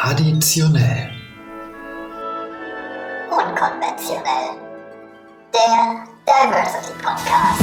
Traditionell. Unkonventionell. Der Diversity Podcast.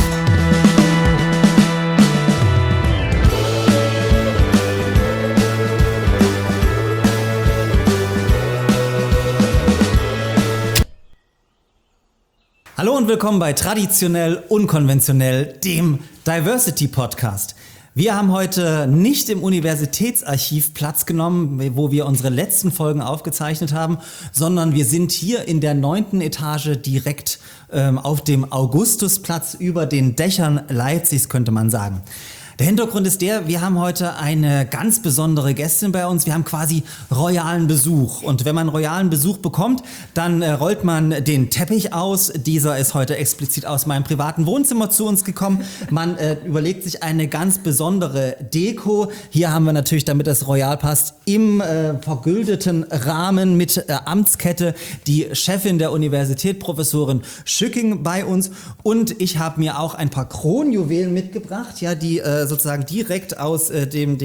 Hallo und willkommen bei Traditionell Unkonventionell, dem Diversity Podcast. Wir haben heute nicht im Universitätsarchiv Platz genommen, wo wir unsere letzten Folgen aufgezeichnet haben, sondern wir sind hier in der 9. Etage direkt auf dem Augustusplatz über den Dächern Leipzigs, könnte man sagen. Der Hintergrund ist der, wir haben heute eine ganz besondere Gästin bei uns. Wir haben quasi royalen Besuch. Und wenn man royalen Besuch bekommt, dann rollt man den Teppich aus. Dieser ist heute explizit aus meinem privaten Wohnzimmer zu uns gekommen. Man überlegt sich eine ganz besondere Deko. Hier haben wir natürlich, damit das royal passt, im vergüldeten Rahmen mit Amtskette die Chefin der Universität, Professorin Schücking, bei uns. Und ich habe mir auch ein paar Kronjuwelen mitgebracht, ja, die sozusagen direkt aus dem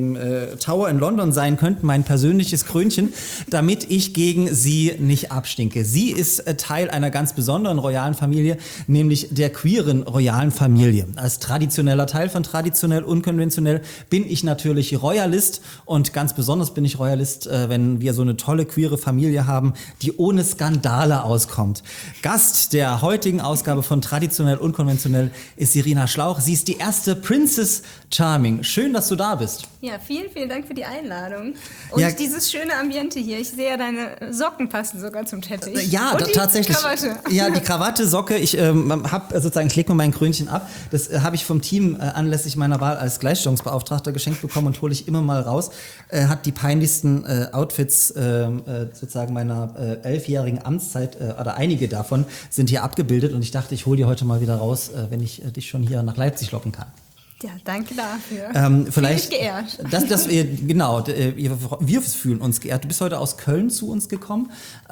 Tower in London sein könnten, mein persönliches Krönchen, damit ich gegen sie nicht abstinke. Sie ist Teil einer ganz besonderen royalen Familie, nämlich der queeren royalen Familie. Als traditioneller Teil von Traditionell Unkonventionell bin ich natürlich Royalist und ganz besonders bin ich Royalist, wenn wir so eine tolle queere Familie haben, die ohne Skandale auskommt. Gast der heutigen Ausgabe von Traditionell Unkonventionell ist Irina Schlauch. Sie ist die erste Princess Charming. Schön, dass du da bist. Ja, vielen, vielen Dank für die Einladung. Und ja, dieses schöne Ambiente hier. Ich sehe, deine Socken passen sogar zum Teppich. Ja, und die tatsächlich. Krawatte. Ja, die Krawatte, Socke. Ich ich lege mir mein Krönchen ab. Das habe ich vom Team anlässlich meiner Wahl als Gleichstellungsbeauftragter geschenkt bekommen und hole ich immer mal raus. Hat die peinlichsten Outfits sozusagen meiner 11-jährigen Amtszeit, oder einige davon sind hier abgebildet. Und ich dachte, ich hole die heute mal wieder raus, wenn ich dich schon hier nach Leipzig locken kann. Ja, danke dafür. Vielleicht geehrt. Wir fühlen uns geehrt. Du bist heute aus Köln zu uns gekommen.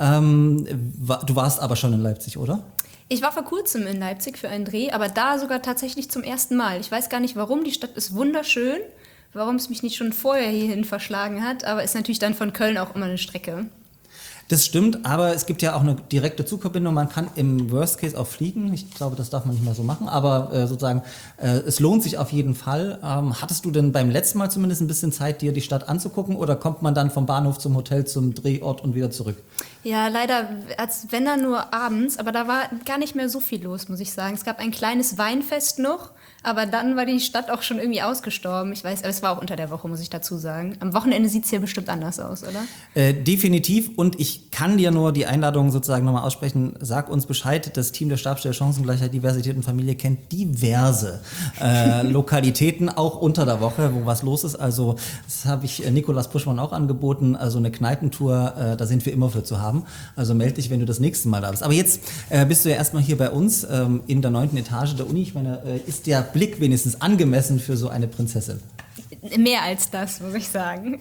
Du warst aber schon in Leipzig, oder? Ich war vor kurzem in Leipzig für einen Dreh, aber da sogar tatsächlich zum ersten Mal. Ich weiß gar nicht warum, die Stadt ist wunderschön, warum es mich nicht schon vorher hierhin verschlagen hat, aber ist natürlich dann von Köln auch immer eine Strecke. Das stimmt, aber es gibt ja auch eine direkte Zugverbindung. Man kann im Worst Case auch fliegen. Ich glaube, das darf man nicht mehr so machen, aber sozusagen, es lohnt sich auf jeden Fall. Hattest du denn beim letzten Mal zumindest ein bisschen Zeit, dir die Stadt anzugucken, oder kommt man dann vom Bahnhof zum Hotel, zum Drehort und wieder zurück? Ja, leider, als wenn dann nur abends, aber da war gar nicht mehr so viel los, muss ich sagen. Es gab ein kleines Weinfest noch, aber dann war die Stadt auch schon irgendwie ausgestorben. Ich weiß, aber es war auch unter der Woche, muss ich dazu sagen. Am Wochenende sieht es hier bestimmt anders aus, oder? Definitiv, und ich kann dir nur die Einladung sozusagen nochmal aussprechen. Sag uns Bescheid. Das Team der Stabsstelle Chancengleichheit, Diversität und Familie kennt diverse Lokalitäten, auch unter der Woche, wo was los ist. Also das habe ich Nikolaus Puschmann auch angeboten, also eine Kneipentour, da sind wir immer für zu haben. Also melde dich, wenn du das nächste Mal da bist. Aber jetzt bist du ja erstmal hier bei uns in der 9. Etage der Uni. Ich meine, ist der Blick wenigstens angemessen für so eine Prinzessin? Mehr als das, muss ich sagen.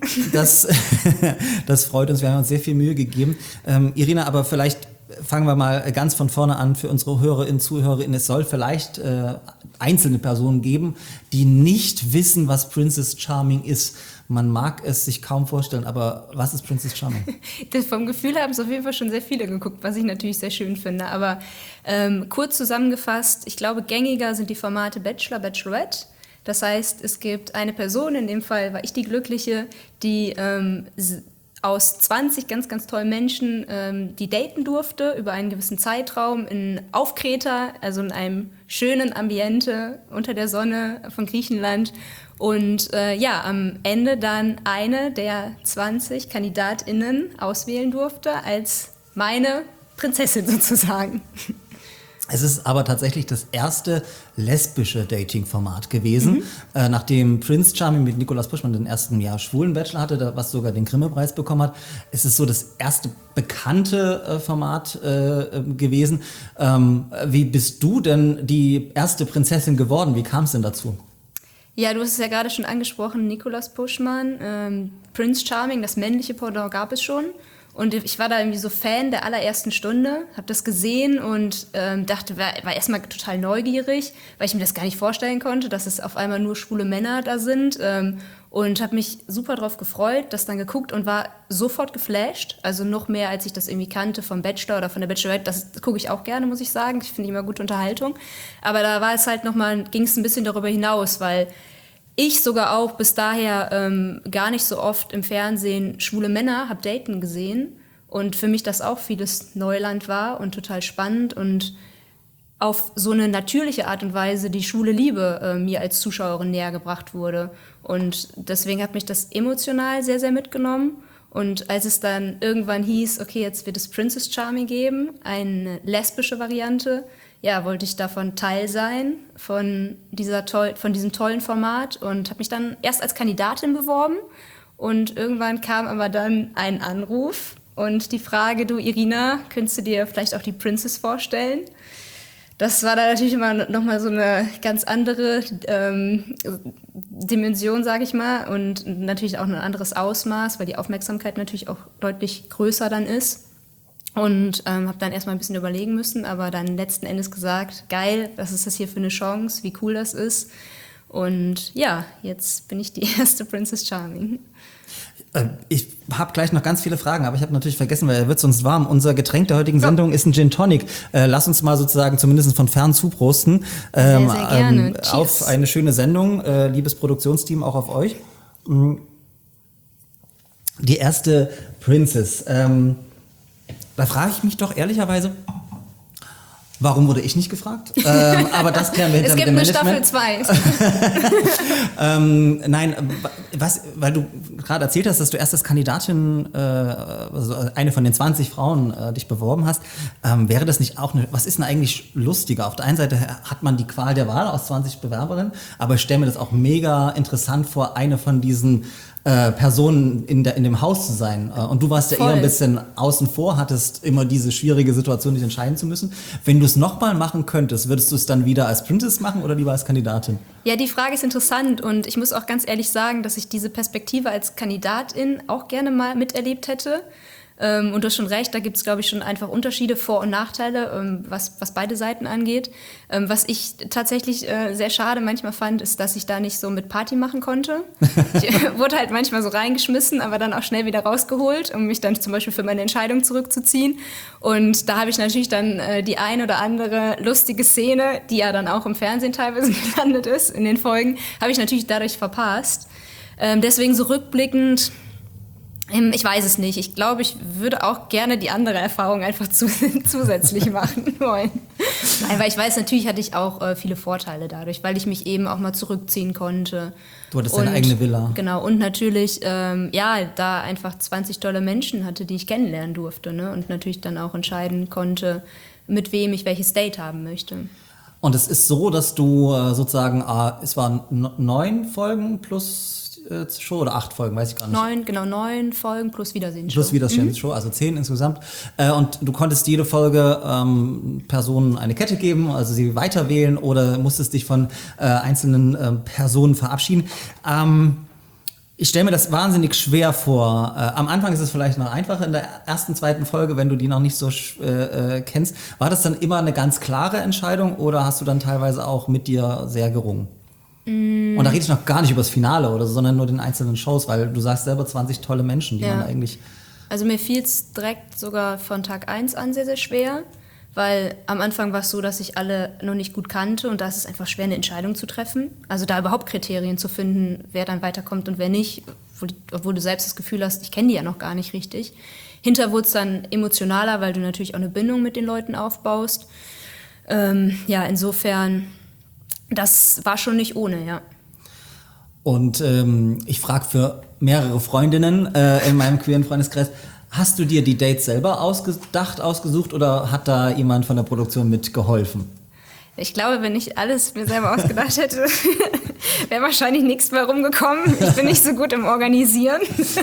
Das freut uns, wir haben uns sehr viel Mühe gegeben. Irina, aber vielleicht fangen wir mal ganz von vorne an für unsere Hörerinnen, Zuhörerinnen. Es soll vielleicht einzelne Personen geben, die nicht wissen, was Princess Charming ist. Man mag es sich kaum vorstellen, aber was ist Princess Charming? Vom Gefühl haben es auf jeden Fall schon sehr viele geguckt, was ich natürlich sehr schön finde. Aber kurz zusammengefasst, ich glaube, gängiger sind die Formate Bachelor, Bachelorette. Das heißt, es gibt eine Person, in dem Fall war ich die Glückliche, die aus 20 ganz, ganz tollen Menschen, die daten durfte über einen gewissen Zeitraum auf Kreta, also in einem schönen Ambiente unter der Sonne von Griechenland. Und am Ende dann eine der 20 KandidatInnen auswählen durfte als meine Prinzessin sozusagen. Es ist aber tatsächlich das erste lesbische Dating-Format gewesen, nachdem Prince Charming mit Nikolaus Puschmann den ersten schwulen Bachelor hatte, was sogar den Grimme-Preis bekommen hat. Es ist so das erste bekannte Format gewesen. Wie bist du denn die erste Prinzessin geworden? Wie kam es denn dazu? Ja, du hast es ja gerade schon angesprochen, Nikolaus Puschmann, Prince Charming, das männliche Pendant gab es schon. Und ich war da irgendwie so Fan der allerersten Stunde, habe das gesehen und dachte, war erstmal total neugierig, weil ich mir das gar nicht vorstellen konnte, dass es auf einmal nur schwule Männer da sind. Und habe mich super drauf gefreut, das dann geguckt und war sofort geflasht. Also noch mehr, als ich das irgendwie kannte vom Bachelor oder von der Bachelorette. Das gucke ich auch gerne, muss ich sagen. Ich finde immer gute Unterhaltung. Aber da war es halt nochmal, ging es ein bisschen darüber hinaus, weil ich sogar auch bis daher gar nicht so oft im Fernsehen schwule Männer habe daten gesehen. Und für mich das auch vieles Neuland war und total spannend und auf so eine natürliche Art und Weise die schwule Liebe mir als Zuschauerin näher gebracht wurde. Und deswegen hat mich das emotional sehr, sehr mitgenommen. Und als es dann irgendwann hieß, okay, jetzt wird es Princess Charming geben, eine lesbische Variante, ja, wollte ich davon Teil sein, von diesem tollen Format und habe mich dann erst als Kandidatin beworben. Und irgendwann kam aber dann ein Anruf und die Frage, du Irina, könntest du dir vielleicht auch die Princess vorstellen? Das war da natürlich immer nochmal so eine ganz andere Dimension, sage ich mal, und natürlich auch ein anderes Ausmaß, weil die Aufmerksamkeit natürlich auch deutlich größer dann ist. Und habe dann erstmal ein bisschen überlegen müssen, aber dann letzten Endes gesagt, geil, was ist das hier für eine Chance, wie cool das ist. Und ja, jetzt bin ich die erste Princess Charming. Ich habe gleich noch ganz viele Fragen, aber ich habe natürlich vergessen, weil er wird sonst warm. Unser Getränk der heutigen Sendung ist ein Gin Tonic. Lass uns mal sozusagen zumindest von fern zuprosten. Sehr, sehr gerne. Auf eine schöne Sendung, liebes Produktionsteam, auch auf euch. Die erste Princess. Da frage ich mich doch ehrlicherweise, warum wurde ich nicht gefragt? Aber das klären wir hinter dem Management. Es gibt eine Staffel 2. Nein, weil du gerade erzählt hast, dass du erst als Kandidatin, also eine von den 20 Frauen, dich beworben hast. Wäre das nicht auch was ist denn eigentlich lustiger? Auf der einen Seite hat man die Qual der Wahl aus 20 Bewerberinnen, aber ich stelle mir das auch mega interessant vor, eine von diesen Personen in dem Haus zu sein. Und du warst ja eher ein bisschen außen vor, hattest immer diese schwierige Situation, dich entscheiden zu müssen. Wenn du es nochmal machen könntest, würdest du es dann wieder als Princess machen oder lieber als Kandidatin? Ja, die Frage ist interessant und ich muss auch ganz ehrlich sagen, dass ich diese Perspektive als Kandidatin auch gerne mal miterlebt hätte. Und du hast schon recht, da gibt es, glaube ich, schon einfach Unterschiede, Vor- und Nachteile, was beide Seiten angeht. Was ich tatsächlich sehr schade manchmal fand, ist, dass ich da nicht so mit Party machen konnte. Ich wurde halt manchmal so reingeschmissen, aber dann auch schnell wieder rausgeholt, um mich dann zum Beispiel für meine Entscheidung zurückzuziehen. Und da habe ich natürlich dann die ein oder andere lustige Szene, die ja dann auch im Fernsehen teilweise gelandet ist, in den Folgen, habe ich natürlich dadurch verpasst. Deswegen so rückblickend, ich weiß es nicht. Ich glaube, ich würde auch gerne die andere Erfahrung einfach zusätzlich machen wollen. Nein, weil ich weiß, natürlich hatte ich auch viele Vorteile dadurch, weil ich mich eben auch mal zurückziehen konnte. Du hattest deine eigene Villa. Genau, und natürlich, da einfach 20 tolle Menschen hatte, die ich kennenlernen durfte, ne? Und natürlich dann auch entscheiden konnte, mit wem ich welches Date haben möchte. Und es ist so, dass du sozusagen, es waren 9 Folgen plus Show oder 8 Folgen, weiß ich gar nicht. 9 Folgen plus Wiedersehensshow. Plus Wiedersehensshow, also 10 insgesamt. Und du konntest jede Folge Personen eine Kette geben, also sie weiterwählen oder musstest dich von einzelnen Personen verabschieden. Ich stelle mir das wahnsinnig schwer vor. Am Anfang ist es vielleicht noch einfacher, in der ersten, zweiten Folge, wenn du die noch nicht so kennst. War das dann immer eine ganz klare Entscheidung oder hast du dann teilweise auch mit dir sehr gerungen? Und da rede ich noch gar nicht über das Finale oder so, sondern nur den einzelnen Shows, weil du sagst selber 20 tolle Menschen, die man eigentlich... Also mir fiel es direkt sogar von Tag 1 an sehr, sehr schwer, weil am Anfang war es so, dass ich alle noch nicht gut kannte und da ist es einfach schwer, eine Entscheidung zu treffen. Also da überhaupt Kriterien zu finden, wer dann weiterkommt und wer nicht, obwohl du selbst das Gefühl hast, ich kenne die ja noch gar nicht richtig. Hinterher wurde es dann emotionaler, weil du natürlich auch eine Bindung mit den Leuten aufbaust. Insofern... Das war schon nicht ohne, ja. Und ich frage für mehrere Freundinnen in meinem queeren Freundeskreis, hast du dir die Dates selber ausgesucht oder hat da jemand von der Produktion mitgeholfen? Ich glaube, wenn ich alles mir selber ausgedacht hätte, wäre wahrscheinlich nichts mehr rumgekommen. Ich bin nicht so gut im Organisieren.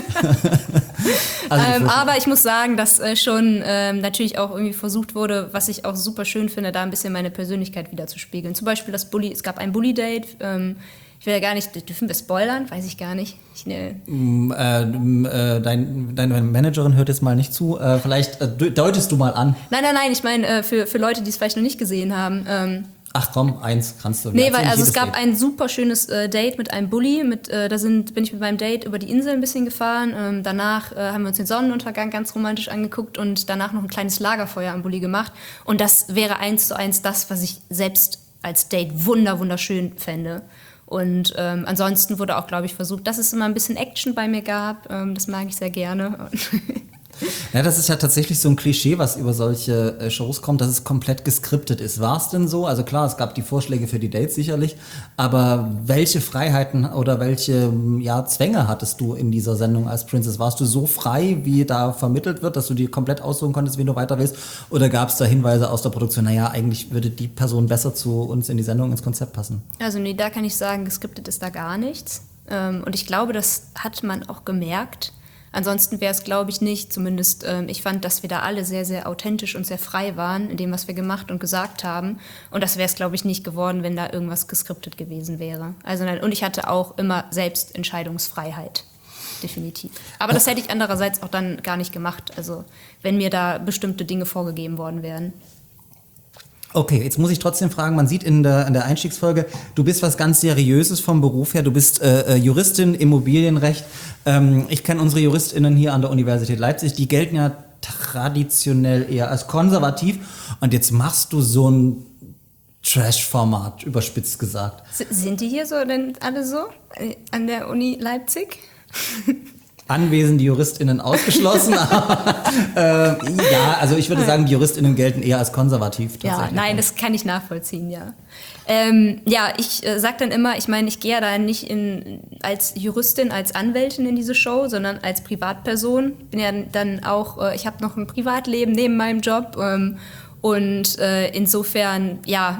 Aber ich muss sagen, dass schon natürlich auch irgendwie versucht wurde, was ich auch super schön finde, da ein bisschen meine Persönlichkeit widerzuspiegeln. Zum Beispiel es gab ein Bully-Date. Ich will ja gar nicht, dürfen wir spoilern? Weiß ich gar nicht. Deine Managerin hört jetzt mal nicht zu. Vielleicht deutest du mal an. Nein, ich meine für Leute, die es vielleicht noch nicht gesehen haben. Ach komm, eins kannst du. Nee, weil es gab ein super schönes Date mit einem Bulli. Bin ich mit meinem Date über die Insel ein bisschen gefahren. Danach haben wir uns den Sonnenuntergang ganz romantisch angeguckt und danach noch ein kleines Lagerfeuer am Bulli gemacht. Und das wäre 1:1 das, was ich selbst als Date wunderschön fände. Und ansonsten wurde auch, glaube ich, versucht, dass es immer ein bisschen Action bei mir gab. Das mag ich sehr gerne. Ja, das ist ja tatsächlich so ein Klischee, was über solche Shows kommt, dass es komplett geskriptet ist. War es denn so? Also klar, es gab die Vorschläge für die Dates sicherlich, aber welche Freiheiten oder welche Zwänge hattest du in dieser Sendung als Princess? Warst du so frei, wie da vermittelt wird, dass du dir komplett aussuchen konntest, wen du weiter willst? Oder gab es da Hinweise aus der Produktion, eigentlich würde die Person besser zu uns in die Sendung, ins Konzept passen? Also nee, da kann ich sagen, geskriptet ist da gar nichts. Und ich glaube, das hat man auch gemerkt. Ansonsten wäre es, glaube ich, nicht, zumindest ich fand, dass wir da alle sehr, sehr authentisch und sehr frei waren in dem, was wir gemacht und gesagt haben. Und das wäre es, glaube ich, nicht geworden, wenn da irgendwas geskriptet gewesen wäre. Und ich hatte auch immer selbst Entscheidungsfreiheit, definitiv. Aber das hätte ich andererseits auch dann gar nicht gemacht, also wenn mir da bestimmte Dinge vorgegeben worden wären. Okay, jetzt muss ich trotzdem fragen, man sieht in der Einstiegsfolge, du bist was ganz Seriöses vom Beruf her, du bist Juristin, Immobilienrecht. Ich kenne unsere JuristInnen hier an der Universität Leipzig, die gelten ja traditionell eher als konservativ und jetzt machst du so ein Trash-Format, überspitzt gesagt. Sind die hier so denn alle so an der Uni Leipzig? Anwesende JuristInnen ausgeschlossen. Also ich würde sagen, die JuristInnen gelten eher als konservativ. Ja, nein, das kann ich nachvollziehen, ja. Ich sage dann immer, ich gehe ja da nicht als Juristin, als Anwältin in diese Show, sondern als Privatperson. Bin ja dann auch, ich habe noch ein Privatleben neben meinem Job. Und insofern,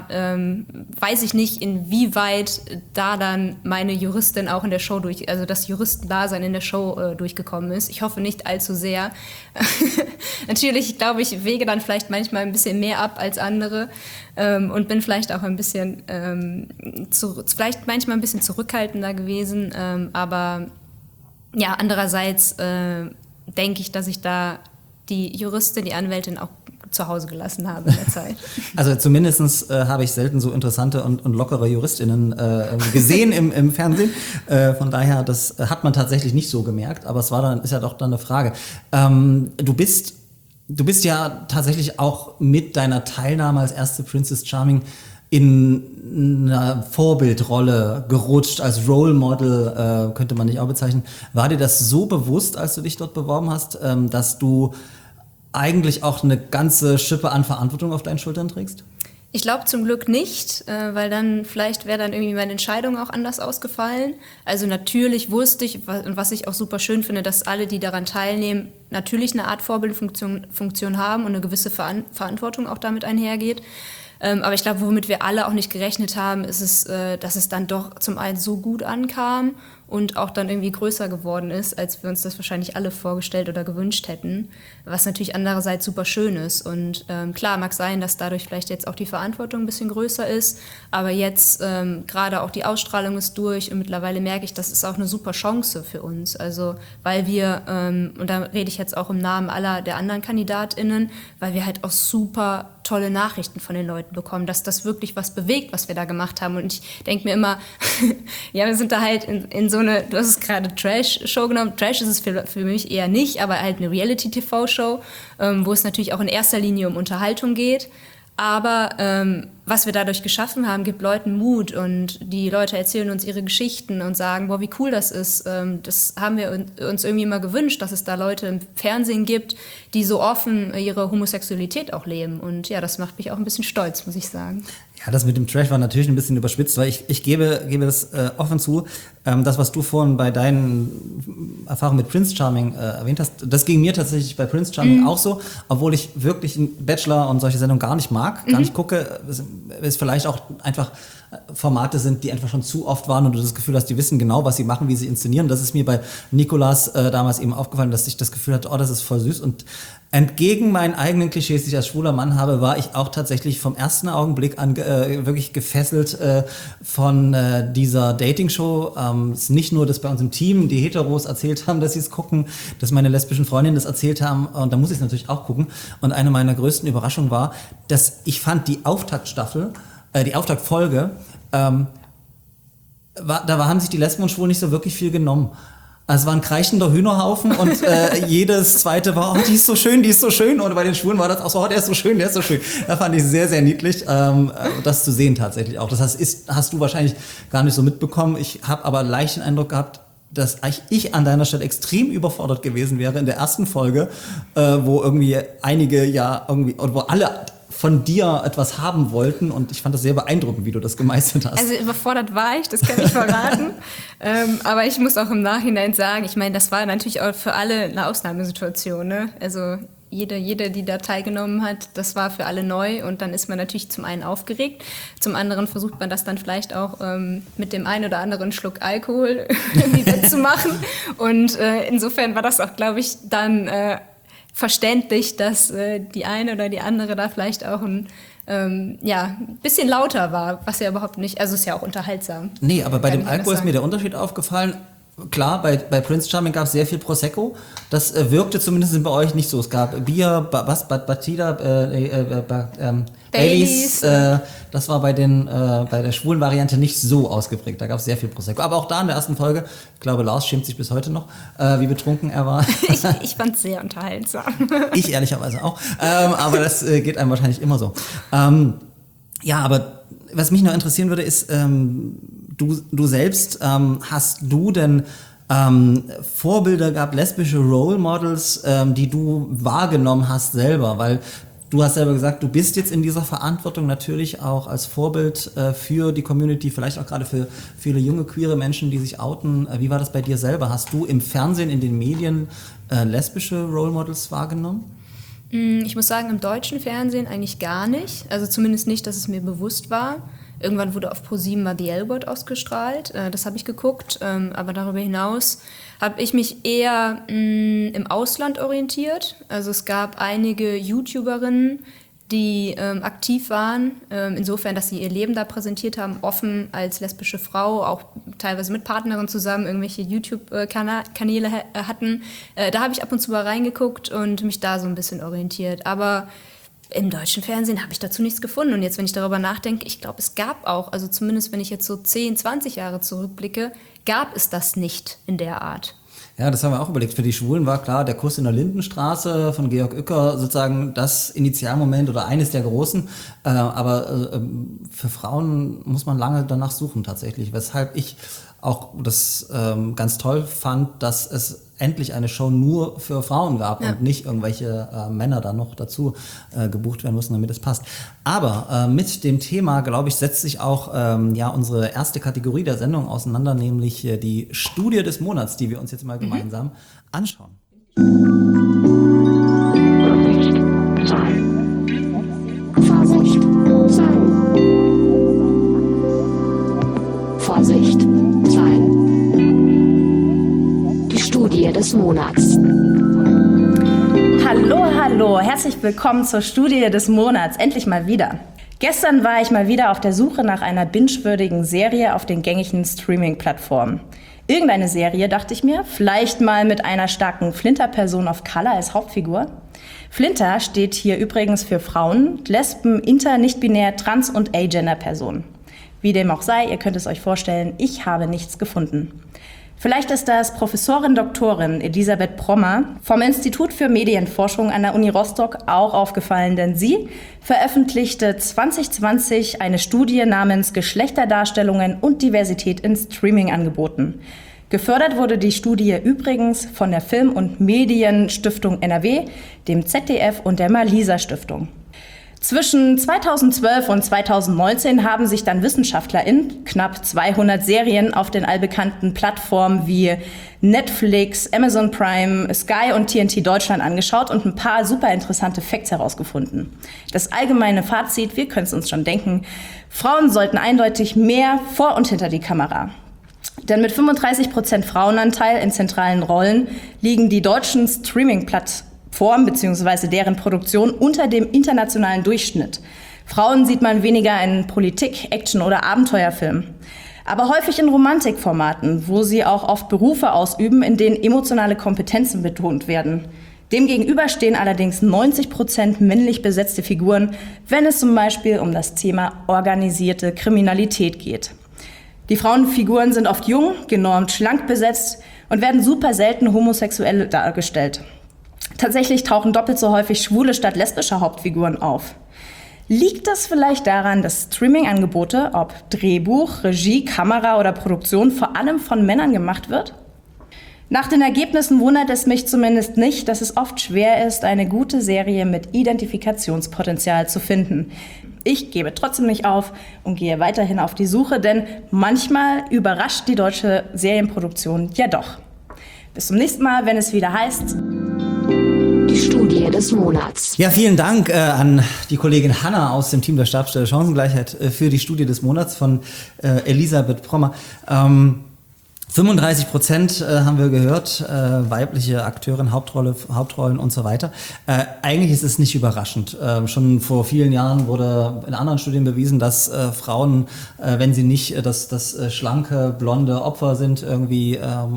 weiß ich nicht, inwieweit da dann meine Juristin auch in der Show also das Juristendasein in der Show durchgekommen ist. Ich hoffe nicht allzu sehr. Natürlich, glaube ich, wege dann vielleicht manchmal ein bisschen mehr ab als andere und bin vielleicht auch ein bisschen, vielleicht manchmal ein bisschen zurückhaltender gewesen. Aber ja, andererseits denke ich, dass ich da die Juristin, die Anwältin auch zu Hause gelassen habe in der Zeit. Also zumindest habe ich selten so interessante und lockere JuristInnen gesehen im Fernsehen. Von daher, das hat man tatsächlich nicht so gemerkt, aber ist ja doch dann eine Frage. Du bist ja tatsächlich auch mit deiner Teilnahme als erste Princess Charming in einer Vorbildrolle gerutscht, als Role Model, könnte man dich auch bezeichnen. War dir das so bewusst, als du dich dort beworben hast, dass du eigentlich auch eine ganze Schippe an Verantwortung auf deinen Schultern trägst? Ich glaube zum Glück nicht, weil dann vielleicht wäre dann irgendwie meine Entscheidung auch anders ausgefallen. Also natürlich wusste ich, und was ich auch super schön finde, dass alle, die daran teilnehmen, natürlich eine Art Vorbildfunktion haben und eine gewisse Verantwortung auch damit einhergeht. Aber ich glaube, womit wir alle auch nicht gerechnet haben, ist es, dass es dann doch zum einen so gut ankam und auch dann irgendwie größer geworden ist, als wir uns das wahrscheinlich alle vorgestellt oder gewünscht hätten, was natürlich andererseits super schön ist. Und klar, mag sein, dass dadurch vielleicht jetzt auch die Verantwortung ein bisschen größer ist, aber jetzt gerade auch die Ausstrahlung ist durch und mittlerweile merke ich, das ist auch eine super Chance für uns. Also weil wir, und da rede ich jetzt auch im Namen aller der anderen KandidatInnen, weil wir halt auch super tolle Nachrichten von den Leuten bekommen, dass das wirklich was bewegt, was wir da gemacht haben. Und ich denke mir immer, ja, wir sind da halt in so eine, du hast es gerade Trash-Show genommen, Trash ist es für mich eher nicht, aber halt eine Reality-TV-Show, wo es natürlich auch in erster Linie um Unterhaltung geht. Aber was wir dadurch geschaffen haben, gibt Leuten Mut und die Leute erzählen uns ihre Geschichten und sagen, boah, wie cool das ist. Das haben wir uns irgendwie immer gewünscht, dass es da Leute im Fernsehen gibt, die so offen ihre Homosexualität auch leben. Und ja, das macht mich auch ein bisschen stolz, muss ich sagen. Ja, das mit dem Trash war natürlich ein bisschen überspitzt, weil ich gebe das offen zu. Das, was du vorhin bei deinen Erfahrungen mit Prince Charming erwähnt hast, das ging mir tatsächlich bei Prince Charming auch so, obwohl ich wirklich einen Bachelor und solche Sendungen gar nicht mag, gar nicht gucke. Ist vielleicht auch einfach Formate sind, die einfach schon zu oft waren und du das Gefühl hast, die wissen genau, was sie machen, wie sie inszenieren. Das ist mir bei Nicolas damals eben aufgefallen, dass ich das Gefühl hatte, oh, das ist voll süß. Und entgegen meinen eigenen Klischees, die ich als schwuler Mann habe, war ich auch tatsächlich vom ersten Augenblick an wirklich gefesselt von dieser Dating-Show. Es ist nicht nur, dass bei uns im Team die Heteros erzählt haben, dass sie es gucken, dass meine lesbischen Freundinnen das erzählt haben und da muss ich es natürlich auch gucken. Und eine meiner größten Überraschungen war, dass ich fand die Auftaktfolge, haben sich die Lesben und Schwulen nicht so wirklich viel genommen. Also es war ein kreischender Hühnerhaufen und jedes zweite war, oh, die ist so schön, die ist so schön. Und bei den Schwulen war das auch so, oh, der ist so schön, der ist so schön. Da fand ich sehr, sehr niedlich, das zu sehen tatsächlich auch. Das hast du wahrscheinlich gar nicht so mitbekommen. Ich habe aber leicht den Eindruck gehabt, dass ich an deiner Stelle extrem überfordert gewesen wäre in der ersten Folge, wo irgendwie einige wo alle von dir etwas haben wollten und ich fand das sehr beeindruckend, wie du das gemeistert hast. Also überfordert war ich, das kann ich verraten. Aber ich muss auch im Nachhinein sagen, ich meine, das war natürlich auch für alle eine Ausnahmesituation, ne? Also jede, die da teilgenommen hat, das war für alle neu und dann ist man natürlich zum einen aufgeregt, zum anderen versucht man das dann vielleicht auch mit dem einen oder anderen Schluck Alkohol irgendwie wettzumachen und insofern war das auch, glaube ich, dann verständlich, dass die eine oder die andere da vielleicht auch ein bisschen lauter war, was ja überhaupt nicht, also ist ja auch unterhaltsam. Nee, aber bei dem Alkohol ist mir der Unterschied aufgefallen. Klar, bei Prince Charming gab es sehr viel Prosecco. Das wirkte zumindest bei euch nicht so. Es gab Bier, Batida, Baileys. Das war bei der schwulen Variante nicht so ausgeprägt. Da gab es sehr viel Prosecco. Aber auch da in der ersten Folge, ich glaube, Lars schämt sich bis heute noch, wie betrunken er war. Ich fand es sehr unterhaltsam. Ich ehrlicherweise auch. Aber das geht einem wahrscheinlich immer so. Aber was mich noch interessieren würde, ist, du selbst, hast du denn Vorbilder gehabt, lesbische Role Models, die du wahrgenommen hast selber? Weil du hast selber gesagt, du bist jetzt in dieser Verantwortung natürlich auch als Vorbild für die Community, vielleicht auch gerade für viele junge queere Menschen, die sich outen. Wie war das bei dir selber? Hast du im Fernsehen, in den Medien lesbische Role Models wahrgenommen? Ich muss sagen, im deutschen Fernsehen eigentlich gar nicht. Also zumindest nicht, dass es mir bewusst war. Irgendwann wurde auf ProSieben mal The L-Word ausgestrahlt. Das habe ich geguckt. Aber darüber hinaus habe ich mich eher im Ausland orientiert. Also es gab einige YouTuberinnen, die aktiv waren, insofern, dass sie ihr Leben da präsentiert haben, offen als lesbische Frau, auch teilweise mit Partnerin zusammen irgendwelche YouTube-Kanäle hatten. Da habe ich ab und zu mal reingeguckt und mich da so ein bisschen orientiert. Aber im deutschen Fernsehen habe ich dazu nichts gefunden. Und jetzt, wenn ich darüber nachdenke, ich glaube, es gab auch, also zumindest wenn ich jetzt so 10, 20 Jahre zurückblicke, gab es das nicht in der Art. Ja, das haben wir auch überlegt. Für die Schwulen war klar, der Kuss in der Lindenstraße von Georg Uecker sozusagen das Initialmoment oder eines der großen. Aber für Frauen muss man lange danach suchen tatsächlich. Weshalb ich auch das ganz toll fand, dass es endlich eine Show nur für Frauen gab und nicht irgendwelche Männer da noch dazu gebucht werden mussten, damit es passt. Aber mit dem Thema, glaube ich, setzt sich auch unsere erste Kategorie der Sendung auseinander, nämlich die Studie des Monats, die wir uns jetzt mal gemeinsam anschauen. Vorsicht, Zahlen. Die Studie des Monats. Hallo, herzlich willkommen zur Studie des Monats, endlich mal wieder. Gestern war ich mal wieder auf der Suche nach einer binge-würdigen Serie auf den gängigen Streaming-Plattformen. Irgendeine Serie, dachte ich mir, vielleicht mal mit einer starken Flinter-Person of Color als Hauptfigur. Flinter steht hier übrigens für Frauen, Lesben, Inter-, Nicht-binär-, Trans- und Agender-Personen. Wie dem auch sei, ihr könnt es euch vorstellen, ich habe nichts gefunden. Vielleicht ist das Professorin Doktorin Elisabeth Prommer vom Institut für Medienforschung an der Uni Rostock auch aufgefallen, denn sie veröffentlichte 2020 eine Studie namens Geschlechterdarstellungen und Diversität in Streaming-Angeboten. Gefördert wurde die Studie übrigens von der Film- und Medienstiftung NRW, dem ZDF und der Malisa Stiftung. Zwischen 2012 und 2019 haben sich dann WissenschaftlerInnen knapp 200 Serien auf den allbekannten Plattformen wie Netflix, Amazon Prime, Sky und TNT Deutschland angeschaut und ein paar super interessante Facts herausgefunden. Das allgemeine Fazit, wir können es uns schon denken, Frauen sollten eindeutig mehr vor und hinter die Kamera. Denn mit 35% Frauenanteil in zentralen Rollen liegen die deutschen Streaming-Plattformen bzw. deren Produktion unter dem internationalen Durchschnitt. Frauen sieht man weniger in Politik-, Action- oder Abenteuerfilmen, aber häufig in Romantikformaten, wo sie auch oft Berufe ausüben, in denen emotionale Kompetenzen betont werden. Demgegenüber stehen allerdings 90% männlich besetzte Figuren, wenn es zum Beispiel um das Thema organisierte Kriminalität geht. Die Frauenfiguren sind oft jung, genormt schlank besetzt und werden super selten homosexuell dargestellt. Tatsächlich tauchen doppelt so häufig schwule statt lesbische Hauptfiguren auf. Liegt das vielleicht daran, dass Streaming-Angebote, ob Drehbuch, Regie, Kamera oder Produktion, vor allem von Männern gemacht wird? Nach den Ergebnissen wundert es mich zumindest nicht, dass es oft schwer ist, eine gute Serie mit Identifikationspotenzial zu finden. Ich gebe trotzdem nicht auf und gehe weiterhin auf die Suche, denn manchmal überrascht die deutsche Serienproduktion ja doch. Bis zum nächsten Mal, wenn es wieder heißt... Die Studie des Monats. Ja, vielen Dank an die Kollegin Hanna aus dem Team der Stabsstelle Chancengleichheit für die Studie des Monats von Elisabeth Prommer. 35% haben wir gehört, weibliche Akteurin, Hauptrollen und so weiter. Eigentlich ist es nicht überraschend. Schon vor vielen Jahren wurde in anderen Studien bewiesen, dass Frauen, wenn sie nicht das schlanke, blonde Opfer sind, irgendwie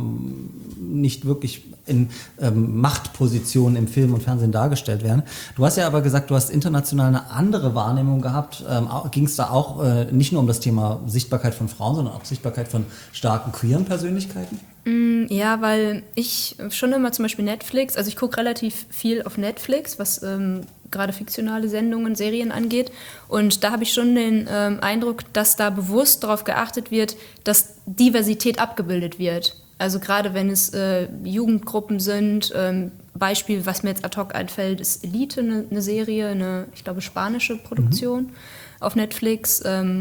nicht wirklich in Machtpositionen im Film und Fernsehen dargestellt werden. Du hast ja aber gesagt, du hast international eine andere Wahrnehmung gehabt. Ging es da auch nicht nur um das Thema Sichtbarkeit von Frauen, sondern auch Sichtbarkeit von starken queeren Persönlichkeiten? Ja, weil ich schon immer zum Beispiel Netflix, also ich gucke relativ viel auf Netflix, was gerade fiktionale Sendungen, Serien angeht. Und da habe ich schon den Eindruck, dass da bewusst darauf geachtet wird, dass Diversität abgebildet wird. Also gerade wenn es Jugendgruppen sind, Beispiel, was mir jetzt ad hoc einfällt, ist Elite, eine Serie, eine, ich glaube, spanische Produktion auf Netflix,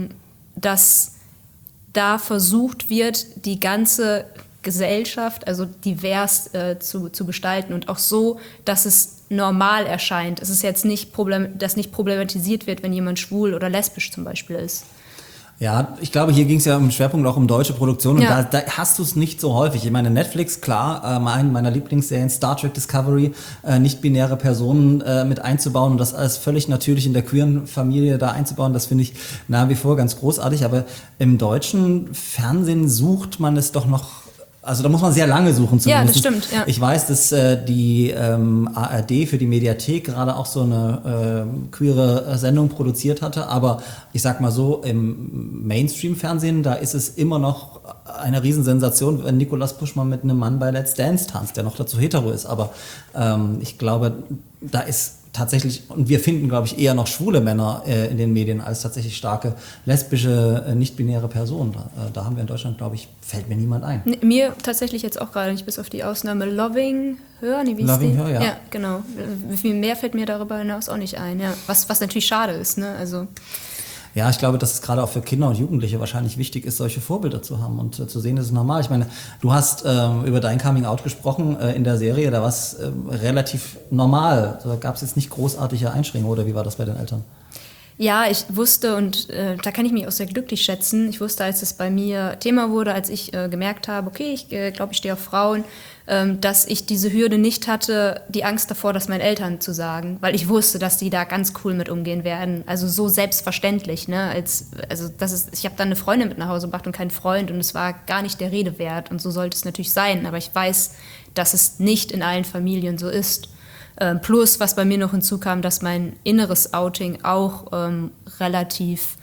dass da versucht wird, die ganze Gesellschaft, also divers zu gestalten und auch so, dass es normal erscheint. Es ist jetzt nicht dass nicht problematisiert wird, wenn jemand schwul oder lesbisch zum Beispiel ist. Ja, ich glaube, hier ging es ja im Schwerpunkt auch um deutsche Produktion und Ja. da hast du es nicht so häufig. Ich meine, Netflix, klar, eine meiner Lieblingsserien, Star Trek Discovery, nicht-binäre Personen mit einzubauen und das alles völlig natürlich in der queeren Familie da einzubauen, das finde ich nach wie vor ganz großartig. Aber im deutschen Fernsehen sucht man es doch noch. Also da muss man sehr lange suchen zumindest. Ja, das stimmt. Ja. Ich weiß, dass die ARD für die Mediathek gerade auch so eine queere Sendung produziert hatte, aber ich sag mal so, im Mainstream-Fernsehen, da ist es immer noch eine Riesensensation, wenn Nicolas Puschmann mit einem Mann bei Let's Dance tanzt, der noch dazu hetero ist. Aber ich glaube, da ist tatsächlich, und wir finden, glaube ich, eher noch schwule Männer in den Medien als tatsächlich starke lesbische, nicht-binäre Personen. Da haben wir in Deutschland, glaube ich, fällt mir niemand ein. Mir tatsächlich jetzt auch gerade nicht, bis auf die Ausnahme Loving Her. Nee, wie Loving ist die? Her, ja. Ja, genau. Viel mehr fällt mir darüber hinaus auch nicht ein. Ja. Was natürlich schade ist, ne? Also Ja, ich glaube, dass es gerade auch für Kinder und Jugendliche wahrscheinlich wichtig ist, solche Vorbilder zu haben und zu sehen, das ist normal. Ich meine, du hast über dein Coming-out gesprochen in der Serie, da war es relativ normal. Da gab es jetzt nicht großartige Einschränkungen, oder wie war das bei den Eltern? ja, ich wusste, und da kann ich mich auch sehr glücklich schätzen, ich wusste, als es bei mir Thema wurde, als ich gemerkt habe, okay, ich glaube, ich stehe auf Frauen, dass ich diese Hürde nicht hatte, die Angst davor, das meinen Eltern zu sagen, weil ich wusste, dass die da ganz cool mit umgehen werden. Also so selbstverständlich, ne? Ich habe dann eine Freundin mit nach Hause gebracht und keinen Freund und es war gar nicht der Rede wert und so sollte es natürlich sein, aber ich weiß, dass es nicht in allen Familien so ist. Plus, was bei mir noch hinzukam, dass mein inneres Outing auch relativ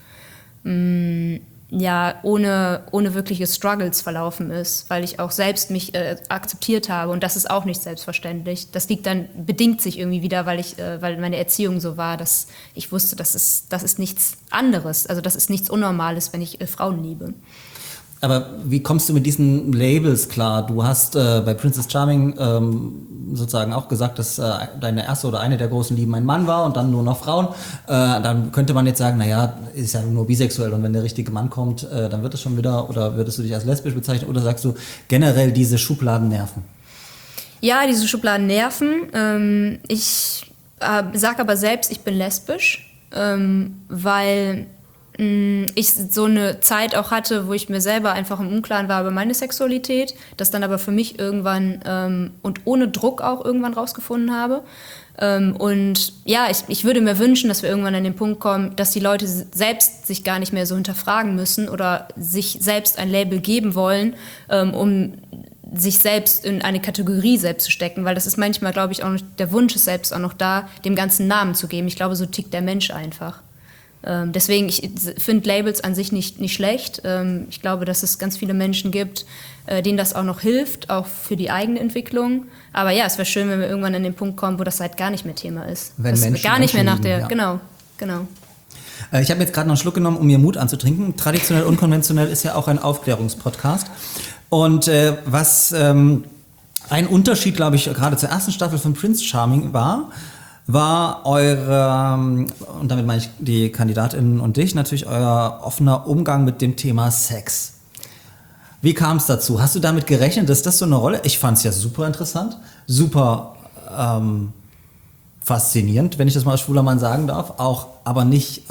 ohne wirkliche Struggles verlaufen ist, weil ich auch selbst mich akzeptiert habe und das ist auch nicht selbstverständlich. Das bedingt sich irgendwie wieder, weil meine Erziehung so war, dass ich wusste, das ist nichts anderes, also das ist nichts Unnormales, wenn ich Frauen liebe. Aber wie kommst du mit diesen Labels klar? Du hast bei Princess Charming sozusagen auch gesagt, dass deine erste oder eine der großen Lieben ein Mann war und dann nur noch Frauen. Dann könnte man jetzt sagen, naja, ist ja nur bisexuell und wenn der richtige Mann kommt, dann wird es schon wieder, oder würdest du dich als lesbisch bezeichnen oder sagst du generell, diese Schubladen nerven? Ja, diese Schubladen nerven. Ich sage aber selbst, ich bin lesbisch, weil ich so eine Zeit auch hatte, wo ich mir selber einfach im Unklaren war über meine Sexualität, das dann aber für mich irgendwann und ohne Druck auch irgendwann rausgefunden habe. Und ja, ich würde mir wünschen, dass wir irgendwann an den Punkt kommen, dass die Leute selbst sich gar nicht mehr so hinterfragen müssen oder sich selbst ein Label geben wollen, um sich selbst in eine Kategorie selbst zu stecken, weil das ist manchmal, glaube ich, auch noch, der Wunsch ist selbst auch noch da, dem ganzen Namen zu geben. Ich glaube, so tickt der Mensch einfach. Deswegen, ich finde Labels an sich nicht schlecht. Ich glaube, dass es ganz viele Menschen gibt, denen das auch noch hilft, auch für die eigene Entwicklung. Aber ja, es wäre schön, wenn wir irgendwann an den Punkt kommen, wo das halt gar nicht mehr Thema ist. Wenn Menschen gar nicht mehr nach der, lieben, ja. Genau. Ich habe jetzt gerade noch einen Schluck genommen, um mir Mut anzutrinken. Traditionell unkonventionell ist ja auch ein Aufklärungspodcast. Und was ein Unterschied, glaube ich, gerade zur ersten Staffel von Prince Charming war eure, und damit meine ich die KandidatInnen und dich, natürlich euer offener Umgang mit dem Thema Sex. Wie kam es dazu? Hast du damit gerechnet, dass das so eine Rolle? Ich fand es ja super interessant, super faszinierend, wenn ich das mal als schwuler Mann sagen darf, auch, aber nicht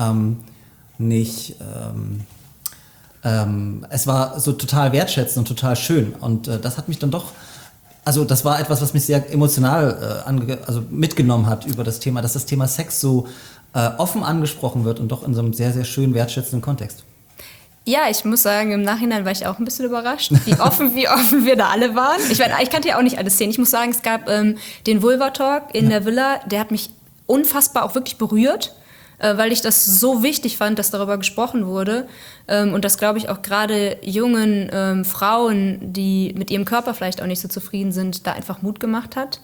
es war so total wertschätzend und total schön und das hat mich dann doch, also das war etwas, was mich sehr emotional mitgenommen hat über das Thema, dass das Thema Sex so offen angesprochen wird und doch in so einem sehr, sehr schönen, wertschätzenden Kontext. Ja, ich muss sagen, im Nachhinein war ich auch ein bisschen überrascht, wie offen wir da alle waren. Ich meine, ich kannte ja auch nicht alle Szenen. Ich muss sagen, es gab den Vulva-Talk in der Villa, der hat mich unfassbar auch wirklich berührt, weil ich das so wichtig fand, dass darüber gesprochen wurde. Und das, glaube ich, auch gerade jungen Frauen, die mit ihrem Körper vielleicht auch nicht so zufrieden sind, da einfach Mut gemacht hat.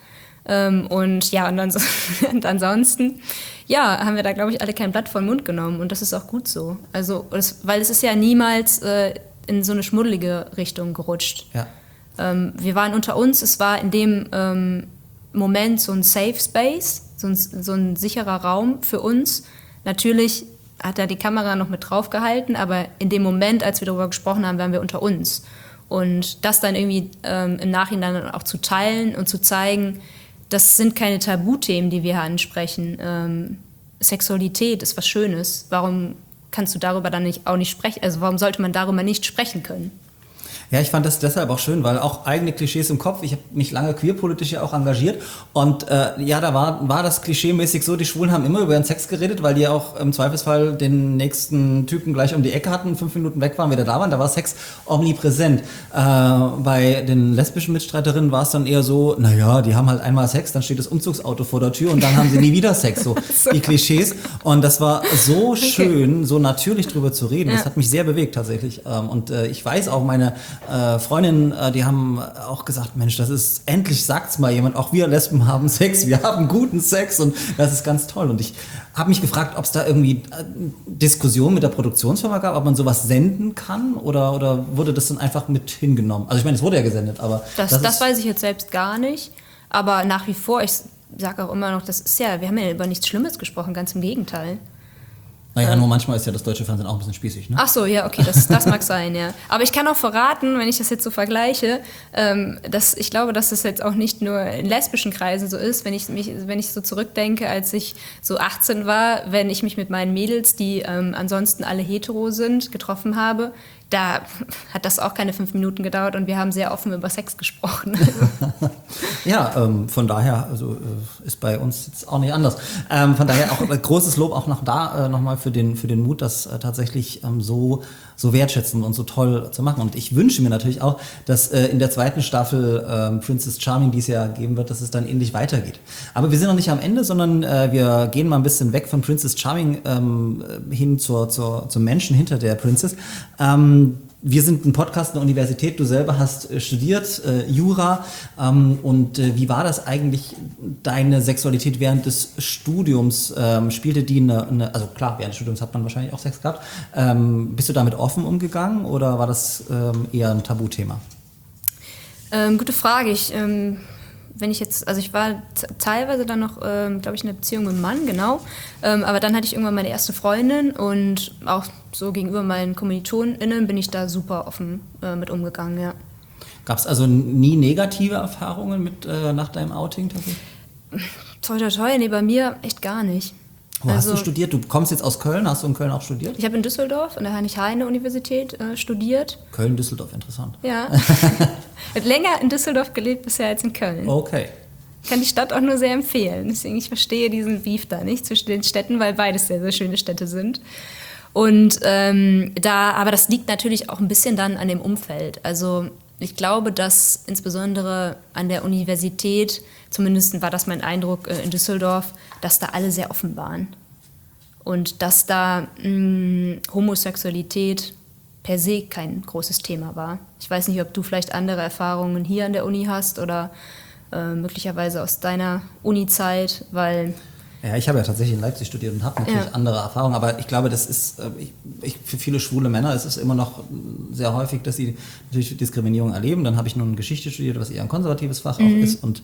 Und ansonsten, ja, haben wir da, glaube ich, alle kein Blatt vor den Mund genommen. Und das ist auch gut so. Also, weil es ist ja niemals in so eine schmuddelige Richtung gerutscht. Ja. Wir waren unter uns, es war in dem Moment so ein Safe Space, so ein sicherer Raum für uns. Natürlich hat er die Kamera noch mit drauf gehalten, aber in dem Moment, als wir darüber gesprochen haben, waren wir unter uns. Und das dann irgendwie im Nachhinein auch zu teilen und zu zeigen, das sind keine Tabuthemen, die wir hier ansprechen. Sexualität ist was Schönes. Warum kannst du darüber dann auch nicht sprechen? Also warum sollte man darüber nicht sprechen können? Ja, ich fand das deshalb auch schön, weil auch eigene Klischees im Kopf, ich habe mich lange queerpolitisch ja auch engagiert und ja, da war das klischeemäßig so, die Schwulen haben immer über ihren Sex geredet, weil die auch im Zweifelsfall den nächsten Typen gleich um die Ecke hatten, 5 Minuten weg waren, wieder da waren, da war Sex omnipräsent. Bei den lesbischen Mitstreiterinnen war es dann eher so, naja, die haben halt einmal Sex, dann steht das Umzugsauto vor der Tür und dann haben sie nie wieder Sex, so die Klischees. Und das war so schön, so natürlich drüber zu reden, das hat mich sehr bewegt tatsächlich. Und ich weiß auch, meine Freundinnen, die haben auch gesagt, Mensch, das ist, endlich sagt's mal jemand, auch wir Lesben haben Sex, wir haben guten Sex und das ist ganz toll. Und ich habe mich gefragt, ob es da irgendwie Diskussionen mit der Produktionsfirma gab, ob man sowas senden kann oder wurde das dann einfach mit hingenommen? Also ich meine, es wurde ja gesendet, aber... Das weiß ich jetzt selbst gar nicht, aber nach wie vor, ich sage auch immer noch, das ist ja, wir haben ja über nichts Schlimmes gesprochen, ganz im Gegenteil. Naja, nur manchmal ist ja das deutsche Fernsehen auch ein bisschen spießig, ne? Ach so, ja, okay, das mag sein, ja. Aber ich kann auch verraten, wenn ich das jetzt so vergleiche, dass ich glaube, dass das jetzt auch nicht nur in lesbischen Kreisen so ist, wenn ich so zurückdenke, als ich so 18 war, wenn ich mich mit meinen Mädels, die ansonsten alle hetero sind, getroffen habe, da hat das auch keine 5 Minuten gedauert und wir haben sehr offen über Sex gesprochen. Ja, von daher also, ist bei uns jetzt auch nicht anders. Von daher auch großes Lob auch nochmal für den Mut, das tatsächlich so wertschätzen und so toll zu machen. Und ich wünsche mir natürlich auch, dass in der zweiten Staffel Princess Charming, die es ja geben wird, dass es dann ähnlich weitergeht. Aber wir sind noch nicht am Ende, sondern wir gehen mal ein bisschen weg von Princess Charming hin zum Menschen hinter der Princess. Wir sind ein Podcast an der Universität, du selber hast studiert, Jura. Und wie war das eigentlich, deine Sexualität während des Studiums? Spielte die also klar, während des Studiums hat man wahrscheinlich auch Sex gehabt. Bist du damit offen umgegangen oder war das eher ein Tabuthema? Gute Frage. wenn ich jetzt, also ich war teilweise dann noch, glaube ich, in einer Beziehung mit einem Mann, genau. Aber dann hatte ich irgendwann meine erste Freundin und auch so gegenüber meinen KommilitonInnen bin ich da super offen mit umgegangen, ja. Gab es also nie negative Erfahrungen mit nach deinem Outing tatsächlich? Toi, toi, toi, nee, bei mir echt gar nicht. Wo hast du studiert? Du kommst jetzt aus Köln. Hast du in Köln auch studiert? Ich habe in Düsseldorf an der Heinrich-Heine-Universität studiert. Köln-Düsseldorf, interessant. Ja. Ich habe länger in Düsseldorf gelebt bisher als in Köln. Okay. Ich kann die Stadt auch nur sehr empfehlen. Deswegen, ich verstehe diesen Beef da nicht zwischen den Städten, weil beides sehr, sehr schöne Städte sind. Und aber das liegt natürlich auch ein bisschen dann an dem Umfeld. Also ich glaube, dass insbesondere an der Universität, zumindest war das mein Eindruck in Düsseldorf, dass da alle sehr offen waren. Und dass da Homosexualität per se kein großes Thema war. Ich weiß nicht, ob du vielleicht andere Erfahrungen hier an der Uni hast oder möglicherweise aus deiner Uni-Zeit, weil... Ja, ich habe ja tatsächlich in Leipzig studiert und habe natürlich andere Erfahrungen, aber ich glaube, das ist, für viele schwule Männer ist es immer noch sehr häufig, dass sie natürlich Diskriminierung erleben. Dann habe ich nun Geschichte studiert, was eher ein konservatives Fach auch ist, und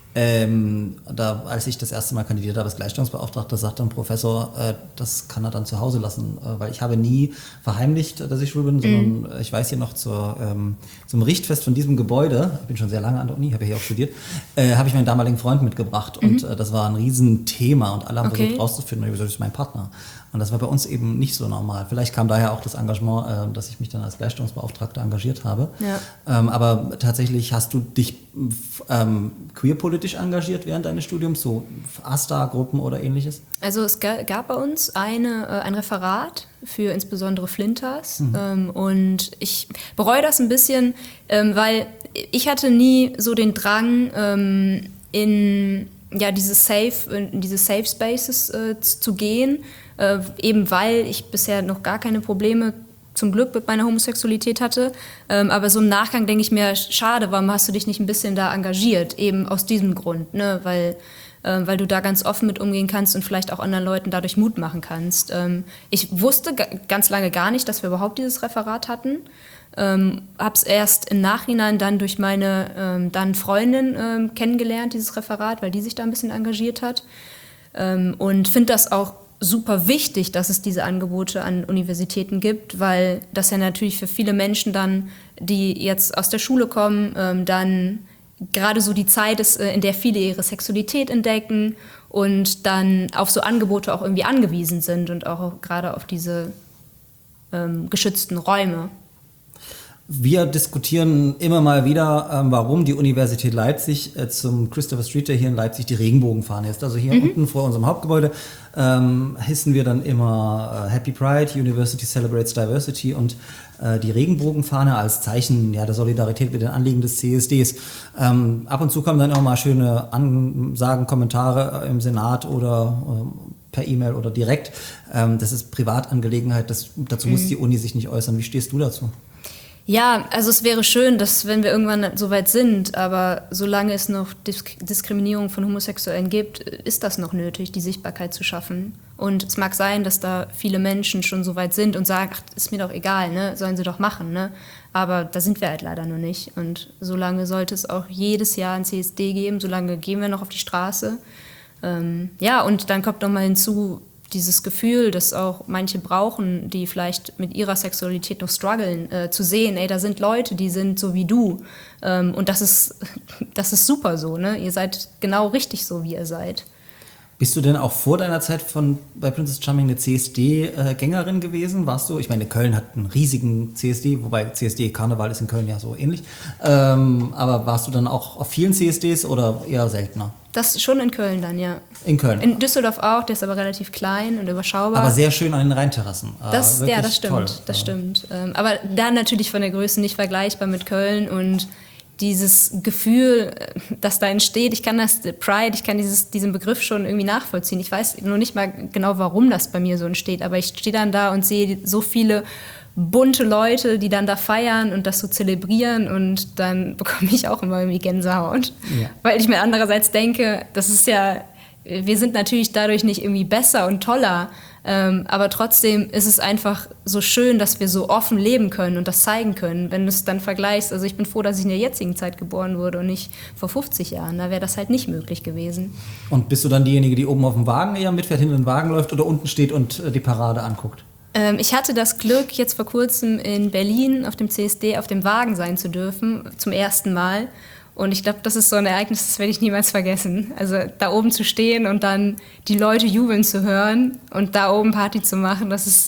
als ich das erste Mal kandidiert habe als Gleichstellungsbeauftragter, sagte ein Professor, das kann er dann zu Hause lassen, weil ich habe nie verheimlicht, dass ich schwul bin, sondern ich weiß hier noch zum Richtfest von diesem Gebäude, ich bin schon sehr lange an der Uni, habe ja hier auch studiert, habe ich meinen damaligen Freund mitgebracht und das war ein Riesenthema und alle haben versucht rauszufinden, das ist mein Partner. Und das war bei uns eben nicht so normal. Vielleicht kam daher auch das Engagement, dass ich mich dann als Gleichstellungsbeauftragter engagiert habe. Ja. Aber tatsächlich hast du dich queerpolitisch engagiert während deines Studiums, so AStA-Gruppen oder ähnliches? Also es gab bei uns ein Referat für insbesondere Flinters. Und ich bereue das ein bisschen, weil ich hatte nie so den Drang, in diese Safe Spaces zu gehen, eben weil ich bisher noch gar keine Probleme zum Glück mit meiner Homosexualität hatte. Aber so im Nachgang denke ich mir, schade, warum hast du dich nicht ein bisschen da engagiert? Eben aus diesem Grund, ne? Weil du da ganz offen mit umgehen kannst und vielleicht auch anderen Leuten dadurch Mut machen kannst. Ich wusste ganz lange gar nicht, dass wir überhaupt dieses Referat hatten. Habe es erst im Nachhinein dann durch meine dann Freundin kennengelernt, dieses Referat, weil die sich da ein bisschen engagiert hat. Und finde das auch super wichtig, dass es diese Angebote an Universitäten gibt, weil das ja natürlich für viele Menschen dann, die jetzt aus der Schule kommen, dann gerade so die Zeit ist, in der viele ihre Sexualität entdecken und dann auf so Angebote auch irgendwie angewiesen sind und auch gerade auf diese geschützten Räume. Wir diskutieren immer mal wieder, warum die Universität Leipzig zum Christopher Street Day hier in Leipzig die Regenbogenfahne ist. Also hier unten vor unserem Hauptgebäude hissen wir dann immer Happy Pride, University Celebrates Diversity und die Regenbogenfahne als Zeichen der Solidarität mit den Anliegen des CSDs. Ab und zu kommen dann auch mal schöne Ansagen, Kommentare im Senat oder per E-Mail oder direkt. Das ist Privatangelegenheit, dazu muss die Uni sich nicht äußern. Wie stehst du dazu? Ja, also es wäre schön, dass wenn wir irgendwann so weit sind, aber solange es noch Diskriminierung von Homosexuellen gibt, ist das noch nötig, die Sichtbarkeit zu schaffen. Und es mag sein, dass da viele Menschen schon so weit sind und sagen, ach, ist mir doch egal, ne? Sollen sie doch machen, ne? Aber da sind wir halt leider noch nicht. Und solange sollte es auch jedes Jahr ein CSD geben, solange gehen wir noch auf die Straße. Und dann kommt noch mal hinzu, dieses Gefühl, das auch manche brauchen, die vielleicht mit ihrer Sexualität noch strugglen, zu sehen, ey, da sind Leute, die sind so wie du. Und das ist super so, ne? Ihr seid genau richtig so, wie ihr seid. Bist du denn auch vor deiner Zeit bei Princess Charming eine CSD-Gängerin gewesen? Warst du? Ich meine, Köln hat einen riesigen CSD, wobei CSD-Karneval ist in Köln ja so ähnlich. Aber warst du dann auch auf vielen CSDs oder eher seltener? Das schon in Köln dann, ja. In Köln? In Düsseldorf auch, der ist aber relativ klein und überschaubar. Aber sehr schön an den Rheinterrassen. Das stimmt, toll. Das stimmt. Aber dann natürlich von der Größe nicht vergleichbar mit Köln und dieses Gefühl, das da entsteht, ich kann diesen Begriff schon irgendwie nachvollziehen. Ich weiß nur nicht mal genau, warum das bei mir so entsteht, aber ich stehe dann da und sehe so viele bunte Leute, die dann da feiern und das so zelebrieren und dann bekomme ich auch immer irgendwie Gänsehaut. Ja. Weil ich mir andererseits denke, das ist ja, wir sind natürlich dadurch nicht irgendwie besser und toller, Aber trotzdem ist es einfach so schön, dass wir so offen leben können und das zeigen können. Wenn du es dann vergleichst, also ich bin froh, dass ich in der jetzigen Zeit geboren wurde und nicht vor 50 Jahren. Da wäre das halt nicht möglich gewesen. Und bist du dann diejenige, die oben auf dem Wagen eher mitfährt, hinter den Wagen läuft oder unten steht und die Parade anguckt? Ich hatte das Glück, jetzt vor kurzem in Berlin auf dem CSD auf dem Wagen sein zu dürfen, zum ersten Mal. Und ich glaube, das ist so ein Ereignis, das werde ich niemals vergessen. Also da oben zu stehen und dann die Leute jubeln zu hören und da oben Party zu machen, das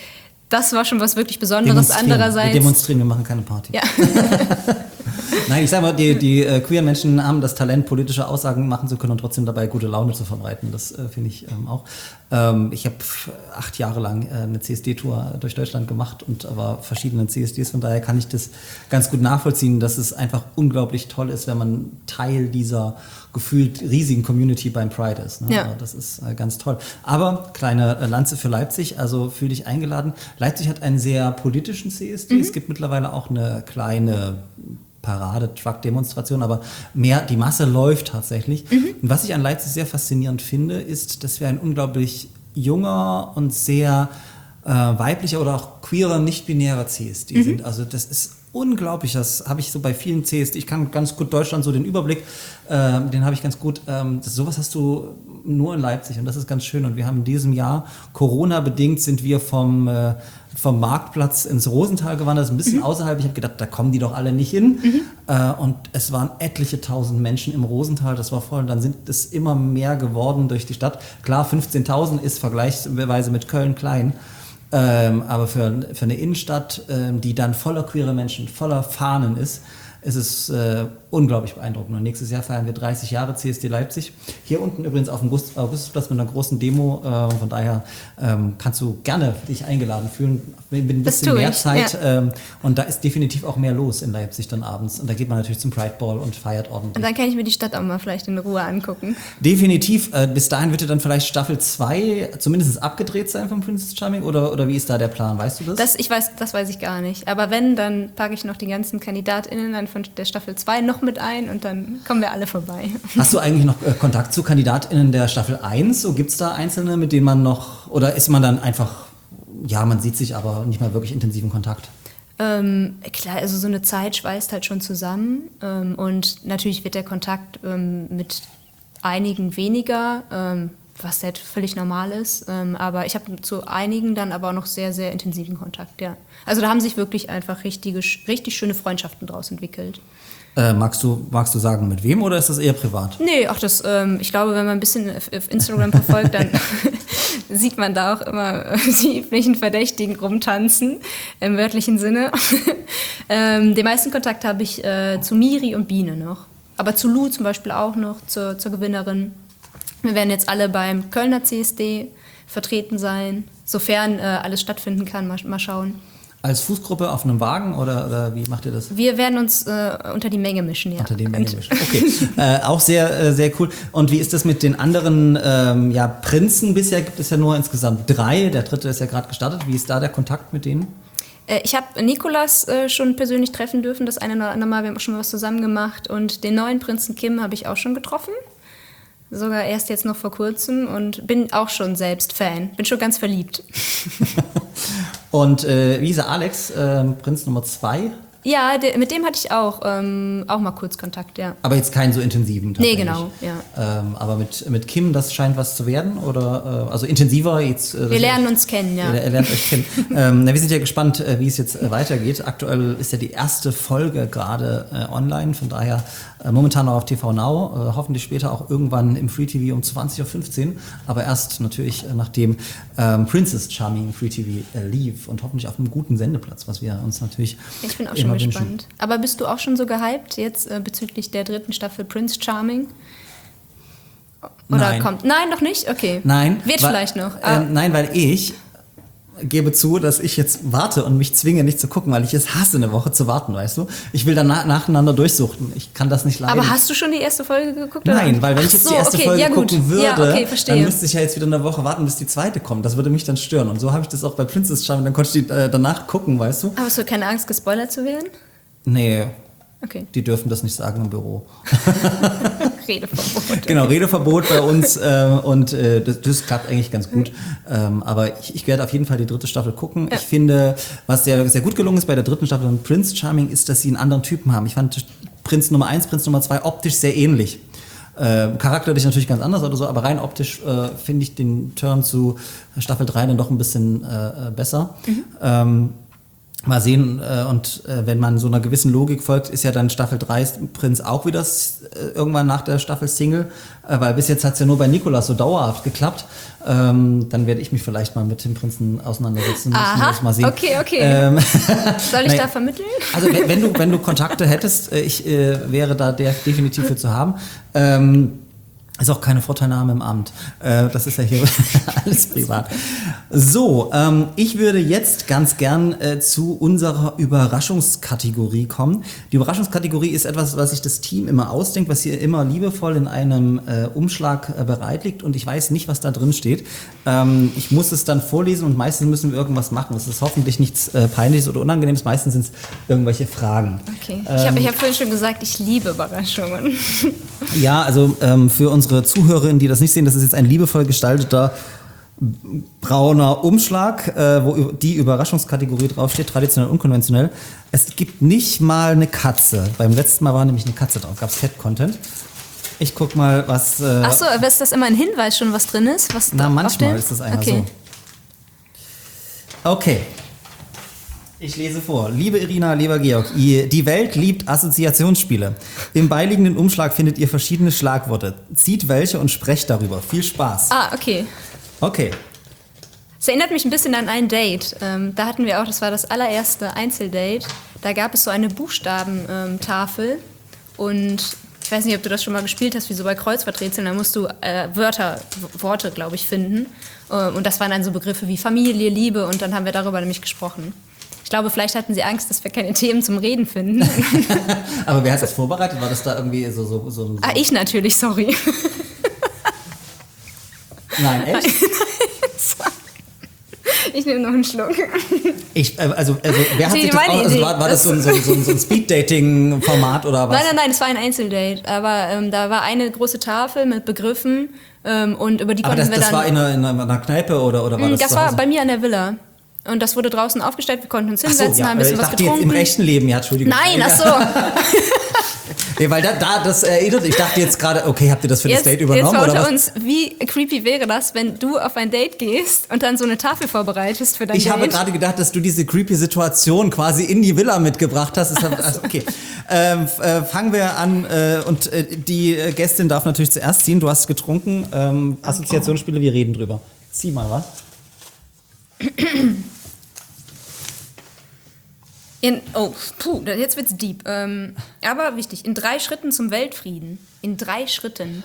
war schon was wirklich Besonderes. Andererseits. Wir demonstrieren, wir machen keine Party. Ja. Nein, ich sage mal, die queeren Menschen haben das Talent, politische Aussagen machen zu können und trotzdem dabei gute Laune zu verbreiten. Das finde ich auch. Ich habe 8 Jahre lang eine CSD-Tour durch Deutschland gemacht und war verschiedenen CSDs. Von daher kann ich das ganz gut nachvollziehen, dass es einfach unglaublich toll ist, wenn man Teil dieser gefühlt riesigen Community beim Pride ist. Ne? Ja. Das ist ganz toll. Aber kleine Lanze für Leipzig, also fühl dich eingeladen. Leipzig hat einen sehr politischen CSD. Es gibt mittlerweile auch eine kleine Parade-Truck-Demonstration, aber mehr, die Masse läuft tatsächlich. Und was ich an Leipzig sehr faszinierend finde, ist, dass wir ein unglaublich junger und sehr weiblicher oder auch queerer, nicht-binärer CSD sind. Also das ist unglaublich, das habe ich so bei vielen CSD, ich kann ganz gut Deutschland so den Überblick, den habe ich ganz gut, sowas hast du nur in Leipzig und das ist ganz schön und wir haben in diesem Jahr, Corona-bedingt sind wir vom Marktplatz ins Rosental gewandert, das ist ein bisschen außerhalb, ich habe gedacht, da kommen die doch alle nicht hin und es waren etliche tausend Menschen im Rosental, das war voll und dann sind es immer mehr geworden durch die Stadt, klar 15.000 ist vergleichsweise mit Köln klein, aber für eine Innenstadt, die dann voller queerer Menschen, voller Fahnen ist es unglaublich beeindruckend. Und nächstes Jahr feiern wir 30 Jahre CSD Leipzig. Hier unten übrigens auf dem Augustusplatz mit einer großen Demo. Von daher kannst du gerne dich eingeladen fühlen mit ein bisschen mehr Zeit. Ja. Und da ist definitiv auch mehr los in Leipzig dann abends. Und da geht man natürlich zum Pride Ball und feiert ordentlich. Und dann kann ich mir die Stadt auch mal vielleicht in Ruhe angucken. Definitiv. Bis dahin wird ja dann vielleicht Staffel 2 zumindest abgedreht sein von Princess Charming? Oder wie ist da der Plan? Weißt du das? Das weiß ich gar nicht. Aber wenn, dann packe ich noch die ganzen KandidatInnen dann von der Staffel 2 noch mit ein und dann kommen wir alle vorbei. Hast du eigentlich noch Kontakt zu KandidatInnen der Staffel 1? So gibt es da Einzelne, mit denen man noch, oder ist man dann einfach, ja, man sieht sich aber nicht mal wirklich intensiven Kontakt? Klar, also so eine Zeit schweißt halt schon zusammen und natürlich wird der Kontakt mit einigen weniger, was halt völlig normal ist. Aber ich habe zu einigen dann aber auch noch sehr, sehr intensiven Kontakt, ja. Also da haben sich wirklich einfach richtig schöne Freundschaften draus entwickelt. Magst du sagen, mit wem oder ist das eher privat? Nee, auch das, ich glaube, wenn man ein bisschen auf Instagram verfolgt, dann sieht man da auch immer die üblichen Verdächtigen rumtanzen, im wörtlichen Sinne. Den meisten Kontakt habe ich zu Miri und Biene noch. Aber zu Lou zum Beispiel auch noch, zur Gewinnerin. Wir werden jetzt alle beim Kölner CSD vertreten sein, sofern alles stattfinden kann, mal schauen. Als Fußgruppe auf einem Wagen oder wie macht ihr das? Wir werden uns unter die Menge mischen, ja. Unter die Menge mischen, okay. Auch sehr, sehr cool. Und wie ist das mit den anderen Prinzen? Bisher gibt es ja nur insgesamt 3, der 3. ist ja gerade gestartet. Wie ist da der Kontakt mit denen? Ich habe Nikolas schon persönlich treffen dürfen, das eine oder andere Mal, wir haben auch schon mal was zusammen gemacht. Und den neuen Prinzen Kim habe ich auch schon getroffen. Sogar erst jetzt noch vor kurzem und bin auch schon selbst Fan. Bin schon ganz verliebt. Und wie ist Alex, Prinz Nummer 2? Ja, mit dem hatte ich auch mal kurz Kontakt, ja. Aber jetzt keinen so intensiven? Nee, genau, ja. Aber mit Kim, das scheint was zu werden? Oder also intensiver jetzt? Wir lernen uns kennen, ja. Ihr lernt euch kennen. Wir sind ja gespannt, wie es jetzt weitergeht. Aktuell ist ja die erste Folge gerade online, von daher momentan noch auf TV Now, hoffentlich später auch irgendwann im Free TV um 20.15 Uhr, aber erst natürlich nachdem Princess Charming Free TV lief und hoffentlich auf einem guten Sendeplatz, was wir uns natürlich Ich bin auch schon gespannt. Aber bist du auch schon so gehypt jetzt bezüglich der 3. Staffel Prince Charming? Oder Nein. kommt? Nein, noch nicht? Okay. Nein. Vielleicht noch. Nein, weil ich gebe zu, dass ich jetzt warte und mich zwinge, nicht zu gucken, weil ich es hasse, eine Woche zu warten, weißt du? Ich will dann nacheinander durchsuchten. Ich kann das nicht leiden. Aber hast du schon die erste Folge geguckt? Nein, oder? weil wenn ich jetzt die erste Folge gucken würde, verstehe. dann müsste ich ja jetzt wieder eine Woche warten, bis die zweite kommt. Das würde mich dann stören. Und so habe ich das auch bei Princess Charming, dann konnte ich die danach gucken, weißt du? Aber hast du keine Angst, gespoilert zu werden? Nee. Okay. Die dürfen das nicht sagen im Büro. Redeverbot. Genau, Redeverbot bei uns und das klappt eigentlich ganz gut. Aber ich werde auf jeden Fall die 3. Staffel gucken. Ja. Ich finde, was sehr, sehr gut gelungen ist bei der 3. Staffel von Prince Charming, ist, dass sie einen anderen Typen haben. Ich fand Prinz Nummer 1, Prinz Nummer 2 optisch sehr ähnlich. Charakterlich natürlich ganz anders oder so, aber rein optisch finde ich den Turn zu Staffel 3 dann doch ein bisschen besser. Mal sehen, wenn man so einer gewissen Logik folgt, ist ja dann Staffel 3 Prinz auch wieder irgendwann nach der Staffel Single, weil bis jetzt hat es ja nur bei Nicolas so dauerhaft geklappt. Dann werde ich mich vielleicht mal mit dem Prinzen auseinandersetzen müssen. Aha, das mal sehen. Okay. Soll ich da vermitteln? Also wenn du Kontakte hättest, ich wäre da definitiv für zu haben. Ist auch keine Vorteilnahme im Amt. Das ist ja hier alles privat. So, ich würde jetzt ganz gern zu unserer Überraschungskategorie kommen. Die Überraschungskategorie ist etwas, was sich das Team immer ausdenkt, was hier immer liebevoll in einem Umschlag bereit liegt und ich weiß nicht, was da drin steht. Ich muss es dann vorlesen und meistens müssen wir irgendwas machen. Es ist hoffentlich nichts Peinliches oder Unangenehmes, meistens sind es irgendwelche Fragen. Okay. Ich hab vorhin schon gesagt, ich liebe Überraschungen. Ja, also für unsere Zuhörerinnen, die das nicht sehen, das ist jetzt ein liebevoll gestalteter brauner Umschlag, wo die Überraschungskategorie draufsteht, traditionell, unkonventionell. Es gibt nicht mal eine Katze. Beim letzten Mal war nämlich eine Katze drauf, gab es Cat-Content. Ich guck mal, was... Achso, aber ist das immer ein Hinweis schon, was drin ist? Manchmal ist das einer so. Okay. Ich lese vor. Liebe Irina, lieber Georg, die Welt liebt Assoziationsspiele. Im beiliegenden Umschlag findet ihr verschiedene Schlagworte. Zieht welche und sprecht darüber. Viel Spaß. Okay. Okay. Es erinnert mich ein bisschen an ein Date. Da hatten wir auch, das war das allererste Einzeldate. Da gab es so eine Buchstabentafel und ich weiß nicht, ob du das schon mal gespielt hast, wie so bei Kreuzworträtseln, da musst du Worte, glaube ich, finden. Und das waren dann so Begriffe wie Familie, Liebe und dann haben wir darüber nämlich gesprochen. Ich glaube, vielleicht hatten sie Angst, dass wir keine Themen zum Reden finden. Aber wer hat das vorbereitet? War das da irgendwie so? Ich natürlich, sorry. Nein, echt? Ich nehme noch einen Schluck. Also wer hat sich das also war das so ein Speed-Dating-Format oder was? Nein, es war ein Einzeldate. Aber da war eine große Tafel mit Begriffen und über die konnten wir dann... Aber das war in einer Kneipe oder war das Das war bei mir an der Villa. Und das wurde draußen aufgestellt, wir konnten uns hinsetzen, haben ein bisschen was getrunken. Jetzt im echten Leben, ja, Entschuldigung. Nein, ach so. Nee, weil das erinnert, ich dachte jetzt gerade, okay, habt ihr das für das Date übernommen? Jetzt mal unter uns, wie creepy wäre das, wenn du auf ein Date gehst und dann so eine Tafel vorbereitest für dein Date? Ich habe gerade gedacht, dass du diese creepy Situation quasi in die Villa mitgebracht hast. Okay, fangen wir an und die Gästin darf natürlich zuerst ziehen. Du hast getrunken, Assoziationsspiele, wir reden drüber. Zieh mal was. Jetzt wird's deep. Aber wichtig, in 3 Schritten zum Weltfrieden. In 3 Schritten.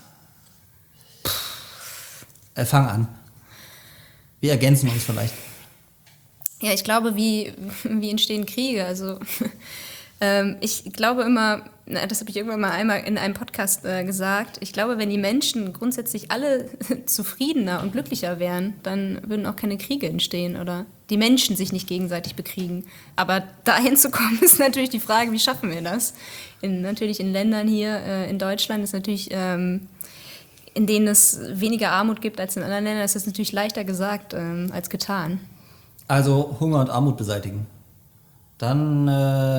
Fang an. Wir ergänzen uns vielleicht. Ja, ich glaube, wie entstehen Kriege? Also ich glaube immer, das habe ich irgendwann mal einmal in einem Podcast gesagt, ich glaube, wenn die Menschen grundsätzlich alle zufriedener und glücklicher wären, dann würden auch keine Kriege entstehen oder die Menschen sich nicht gegenseitig bekriegen. Aber dahin zu kommen, ist natürlich die Frage, wie schaffen wir das? Natürlich in Ländern hier, in Deutschland ist natürlich, in denen es weniger Armut gibt als in anderen Ländern, ist das natürlich leichter gesagt als getan. Also Hunger und Armut beseitigen. Dann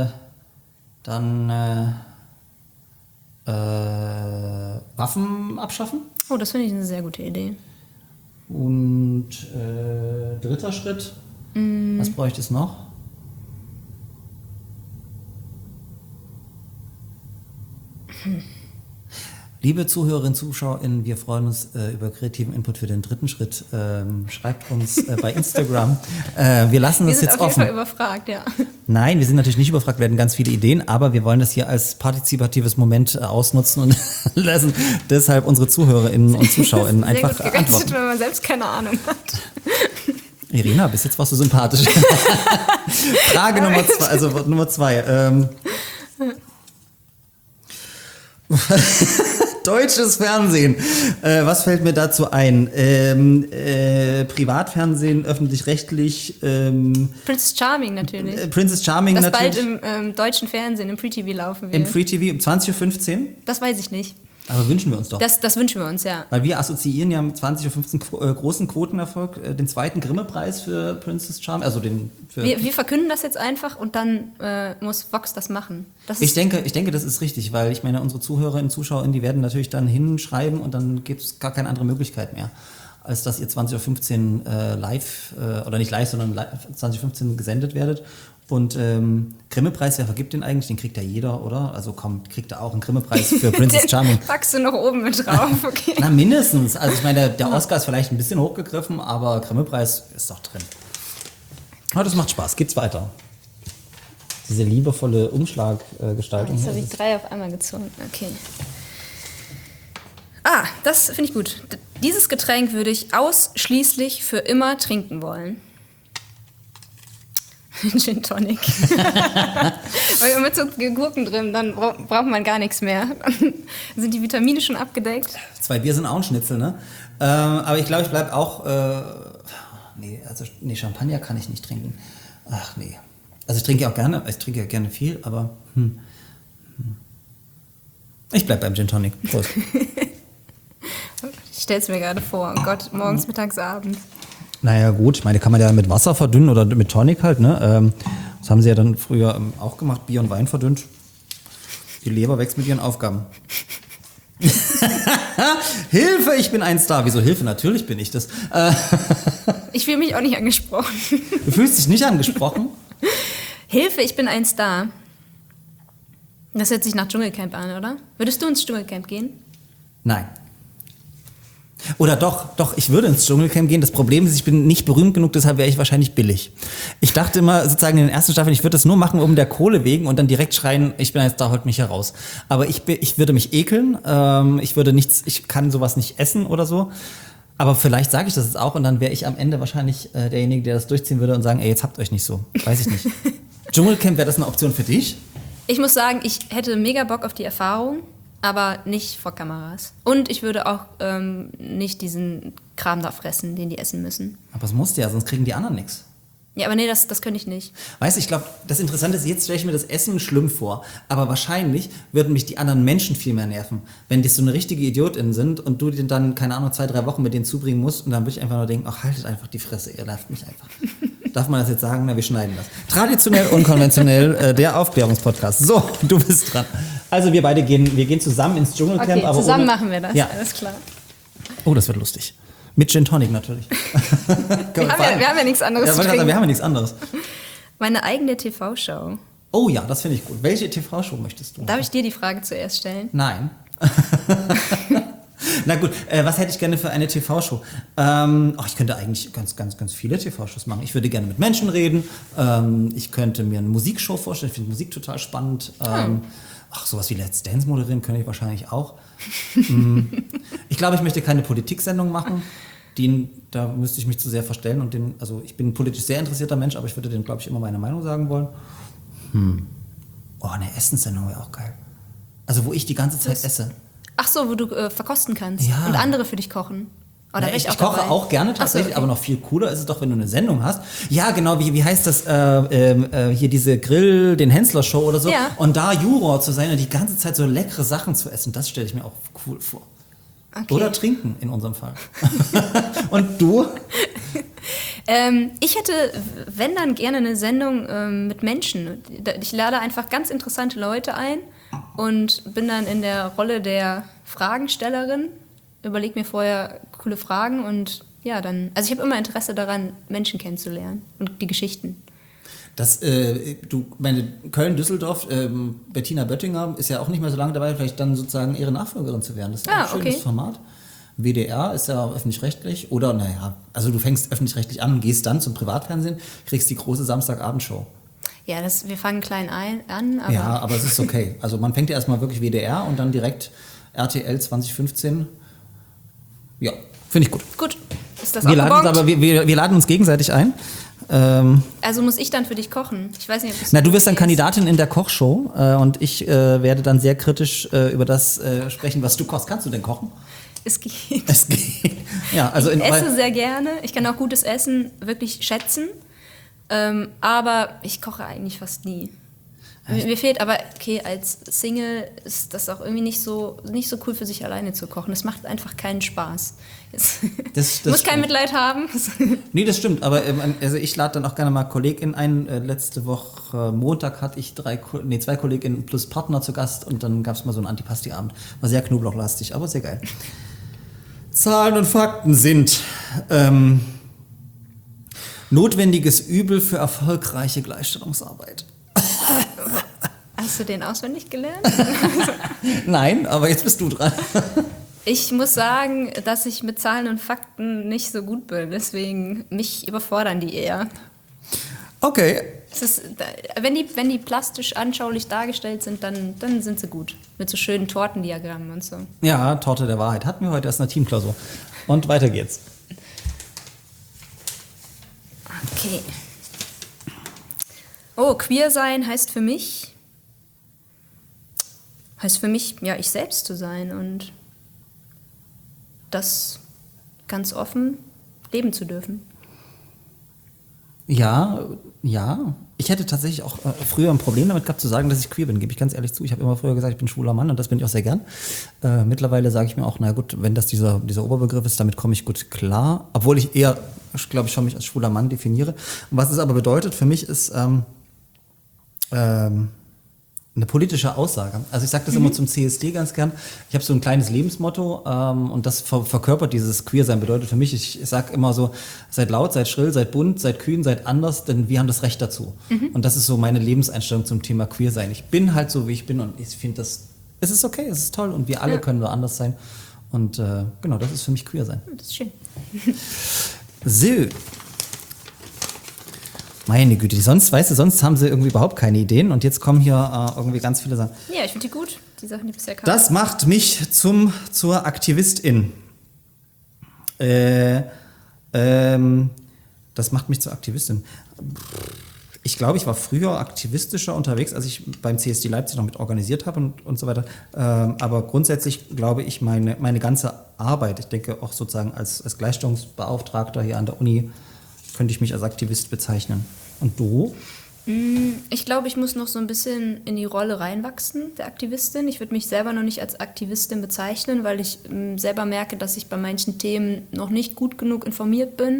Waffen abschaffen. Oh, das finde ich eine sehr gute Idee. Und 3. Schritt, was bräuchte es noch? Liebe Zuhörerinnen, ZuschauerInnen, wir freuen uns über kreativen Input für den 3. Schritt. Schreibt uns bei Instagram. Wir lassen das jetzt offen. Wir sind auf jeden Fall überfragt, ja. Nein, wir sind natürlich nicht überfragt, wir hatten ganz viele Ideen, aber wir wollen das hier als partizipatives Moment ausnutzen und lassen deshalb unsere ZuhörerInnen und ZuschauerInnen einfach antworten. Wenn man selbst keine Ahnung hat. Irina, bis jetzt warst du sympathisch. Frage Nummer 2. Deutsches Fernsehen. Was fällt mir dazu ein? Privatfernsehen, öffentlich-rechtlich. Princess Charming natürlich. Princess Charming das natürlich. Das bald im deutschen Fernsehen, im Free TV laufen wird. Im Free TV um 20.15 Uhr? Das weiß ich nicht. Aber wünschen wir uns doch. Das wünschen wir uns, ja. Weil wir assoziieren ja mit 2015 großen Quotenerfolg den zweiten Grimme-Preis für Princess Charming, also den für... Wir verkünden das jetzt einfach und dann muss Vox das machen. Ich denke, das ist richtig, weil ich meine, unsere Zuhörerinnen und Zuschauerinnen, die werden natürlich dann hinschreiben und dann gibt es gar keine andere Möglichkeit mehr, als dass ihr 2015 live, oder nicht live, sondern 2015 gesendet werdet. Und Grimme-Preis, wer vergibt den eigentlich? Den kriegt ja jeder, oder? Also kriegt er auch einen Grimme-Preis für Princess Charming. Packst du noch oben mit drauf, okay. Na, mindestens. Also ich meine, der Oscar ist vielleicht ein bisschen hochgegriffen, aber Grimme-Preis ist doch drin. Aber das macht Spaß. Geht's weiter. Diese liebevolle Umschlaggestaltung. Jetzt habe ich 3 auf einmal gezogen. Okay. Das finde ich gut. Dieses Getränk würde ich ausschließlich für immer trinken wollen. Gin Tonic. Weil mit so Gurken drin, dann braucht man gar nichts mehr. Dann sind die Vitamine schon abgedeckt. 2 Bier sind auch ein Schnitzel, ne? Aber ich glaube, ich bleibe auch... Champagner kann ich nicht trinken. Ach nee. Also ich trinke ja gerne viel, aber... Ich bleibe beim Gin Tonic. Prost. Ich stelle es mir gerade vor. Oh Gott, morgens, mittags, abends. Naja gut, ich meine, kann man ja mit Wasser verdünnen oder mit Tonic halt, ne? Das haben sie ja dann früher auch gemacht, Bier und Wein verdünnt. Die Leber wächst mit ihren Aufgaben. Hilfe, ich bin ein Star. Wieso Hilfe? Natürlich bin ich das. Ich fühle mich auch nicht angesprochen. Du fühlst dich nicht angesprochen? Hilfe, ich bin ein Star. Das hört sich nach Dschungelcamp an, oder? Würdest du ins Dschungelcamp gehen? Nein. Oder doch, ich würde ins Dschungelcamp gehen. Das Problem ist, ich bin nicht berühmt genug, deshalb wäre ich wahrscheinlich billig. Ich dachte immer sozusagen in den ersten Staffeln, ich würde das nur machen um der Kohle wegen und dann direkt schreien, ich bin jetzt da, holt mich heraus. Aber ich würde mich ekeln, ich kann sowas nicht essen oder so. Aber vielleicht sage ich das jetzt auch und dann wäre ich am Ende wahrscheinlich derjenige, der das durchziehen würde und sagen, ey, jetzt habt euch nicht so. Weiß ich nicht. Dschungelcamp, wäre das eine Option für dich? Ich muss sagen, ich hätte mega Bock auf die Erfahrung. Aber nicht vor Kameras. Und ich würde auch nicht diesen Kram da fressen, den die essen müssen. Aber es musst du ja, sonst kriegen die anderen nichts. Ja, aber nee, das könnte ich nicht. Weißt du, ich glaube, das Interessante ist, jetzt stelle ich mir das Essen schlimm vor. Aber wahrscheinlich würden mich die anderen Menschen viel mehr nerven. Wenn die so eine richtige Idiotin sind und du den dann, keine Ahnung, 2-3 Wochen mit denen zubringen musst und dann würde ich einfach nur denken, ach, haltet einfach die Fresse, ihr nervt mich einfach. Darf man das jetzt sagen? Na, wir schneiden das. Traditionell, unkonventionell, der Aufklärungspodcast. So, du bist dran. Also wir beide gehen zusammen ins Dschungelcamp. Okay, aber zusammen machen wir das, ja. Alles klar. Oh, das wird lustig. Mit Gin Tonic natürlich. Wir haben ja nichts anderes zu trinken. Wir haben ja nichts anderes. Meine eigene TV-Show. Oh ja, das finde ich gut. Welche TV-Show möchtest du? Darf ich dir die Frage zuerst stellen? Nein. Na gut, was hätte ich gerne für eine TV-Show? Ich könnte eigentlich ganz viele TV-Shows machen. Ich würde gerne mit Menschen reden. Ich könnte mir eine Musikshow vorstellen. Ich finde Musik total spannend. Sowas wie Let's Dance moderieren könnte ich wahrscheinlich auch. Ich glaube, ich möchte keine Politiksendung machen. Da müsste ich mich zu sehr verstellen. Ich bin ein politisch sehr interessierter Mensch, aber ich würde denen, glaube ich, immer meine Meinung sagen wollen. Eine Essenssendung wäre auch geil. Also wo ich die ganze Zeit esse. Ach so, wo du verkosten kannst und andere für dich kochen. Oder ich koche auch gerne tatsächlich, aber noch viel cooler ist es doch, wenn du eine Sendung hast. Ja, genau, wie heißt das, hier diese den Hensler-Show oder so. Ja. Und da Juror zu sein und die ganze Zeit so leckere Sachen zu essen, das stelle ich mir auch cool vor. Okay. Oder trinken in unserem Fall. Und du? Ich hätte, wenn dann gerne eine Sendung mit Menschen. Ich lade einfach ganz interessante Leute ein und bin dann in der Rolle der Fragenstellerin. Überleg mir vorher coole Fragen und ja, dann. Also ich habe immer Interesse daran, Menschen kennenzulernen und die Geschichten. Köln-Düsseldorf, Bettina Böttinger ist ja auch nicht mehr so lange dabei, vielleicht dann sozusagen ihre Nachfolgerin zu werden. Das ist ein schönes Format. WDR ist ja öffentlich-rechtlich oder also du fängst öffentlich-rechtlich an und gehst dann zum Privatfernsehen, kriegst die große Samstagabend-Show. Ja, wir fangen klein an. Aber ja, aber es ist okay. Also man fängt ja erstmal wirklich WDR und dann direkt RTL 2015. Ja, finde ich gut. Gut, ist das auch gebongt? Wir laden uns gegenseitig ein. Also muss ich dann für dich kochen? Ich weiß nicht, ob du wirst dann Kandidatin in der Kochshow und ich werde dann sehr kritisch über das sprechen, was du kochst. Kannst du denn kochen? Es geht. Ja, also ich esse sehr gerne. Ich kann auch gutes Essen wirklich schätzen. Aber ich koche eigentlich fast nie. Mir fehlt aber, okay, als Single ist das auch irgendwie nicht so cool für sich alleine zu kochen. Das macht einfach keinen Spaß. Das muss kein stimmt. Mitleid haben. Nee, das stimmt, aber also ich lade dann auch gerne mal KollegInnen ein. Letzte Woche Montag hatte ich 2 KollegInnen plus Partner zu Gast und dann gab es mal so einen Antipasti-Abend. War sehr knoblauchlastig, aber sehr geil. Zahlen und Fakten sind notwendiges Übel für erfolgreiche Gleichstellungsarbeit. Hast du den auswendig gelernt? Nein, aber jetzt bist du dran. Ich muss sagen, dass ich mit Zahlen und Fakten nicht so gut bin. Deswegen, mich überfordern die eher. Okay. Wenn die plastisch anschaulich dargestellt sind, dann sind sie gut. Mit so schönen Tortendiagrammen und so. Ja, Torte der Wahrheit. Hatten wir heute erst eine Teamklausur. Und weiter geht's. Okay. Oh, queer sein heißt für mich, ja, ich selbst zu sein und das ganz offen leben zu dürfen. Ja. Ich hätte tatsächlich auch früher ein Problem damit gehabt zu sagen, dass ich queer bin, gebe ich ganz ehrlich zu. Ich habe immer früher gesagt, ich bin schwuler Mann und das bin ich auch sehr gern. Mittlerweile sage ich mir auch, na gut, wenn das dieser Oberbegriff ist, damit komme ich gut klar. Obwohl ich eher, glaube ich, schon mich als schwuler Mann definiere. Und was es aber bedeutet für mich ist eine politische Aussage. Also ich sage das immer zum CSD ganz gern. Ich habe so ein kleines Lebensmotto und das verkörpert dieses Queersein. Bedeutet für mich, ich sage immer so, seid laut, seid schrill, seid bunt, seid kühn, seid anders, denn wir haben das Recht dazu. Und das ist so meine Lebenseinstellung zum Thema Queersein. Ich bin halt so, wie ich bin und ich finde es ist okay, es ist toll und wir alle können nur anders sein. Und genau, das ist für mich Queersein. Das ist schön. So. Meine Güte, sonst haben sie irgendwie überhaupt keine Ideen und jetzt kommen hier irgendwie ganz viele Sachen. Ja, ich finde die gut, die Sachen, die bisher kamen. Das macht mich zur Aktivistin. Das macht mich zur Aktivistin. Ich glaube, ich war früher aktivistischer unterwegs, als ich beim CSD Leipzig noch mit organisiert habe und so weiter. Aber grundsätzlich glaube ich, meine ganze Arbeit, ich denke auch sozusagen als Gleichstellungsbeauftragter hier an der Uni, könnte ich mich als Aktivist bezeichnen. Und du? Ich glaube, ich muss noch so ein bisschen in die Rolle reinwachsen, der Aktivistin. Ich würde mich selber noch nicht als Aktivistin bezeichnen, weil ich selber merke, dass ich bei manchen Themen noch nicht gut genug informiert bin,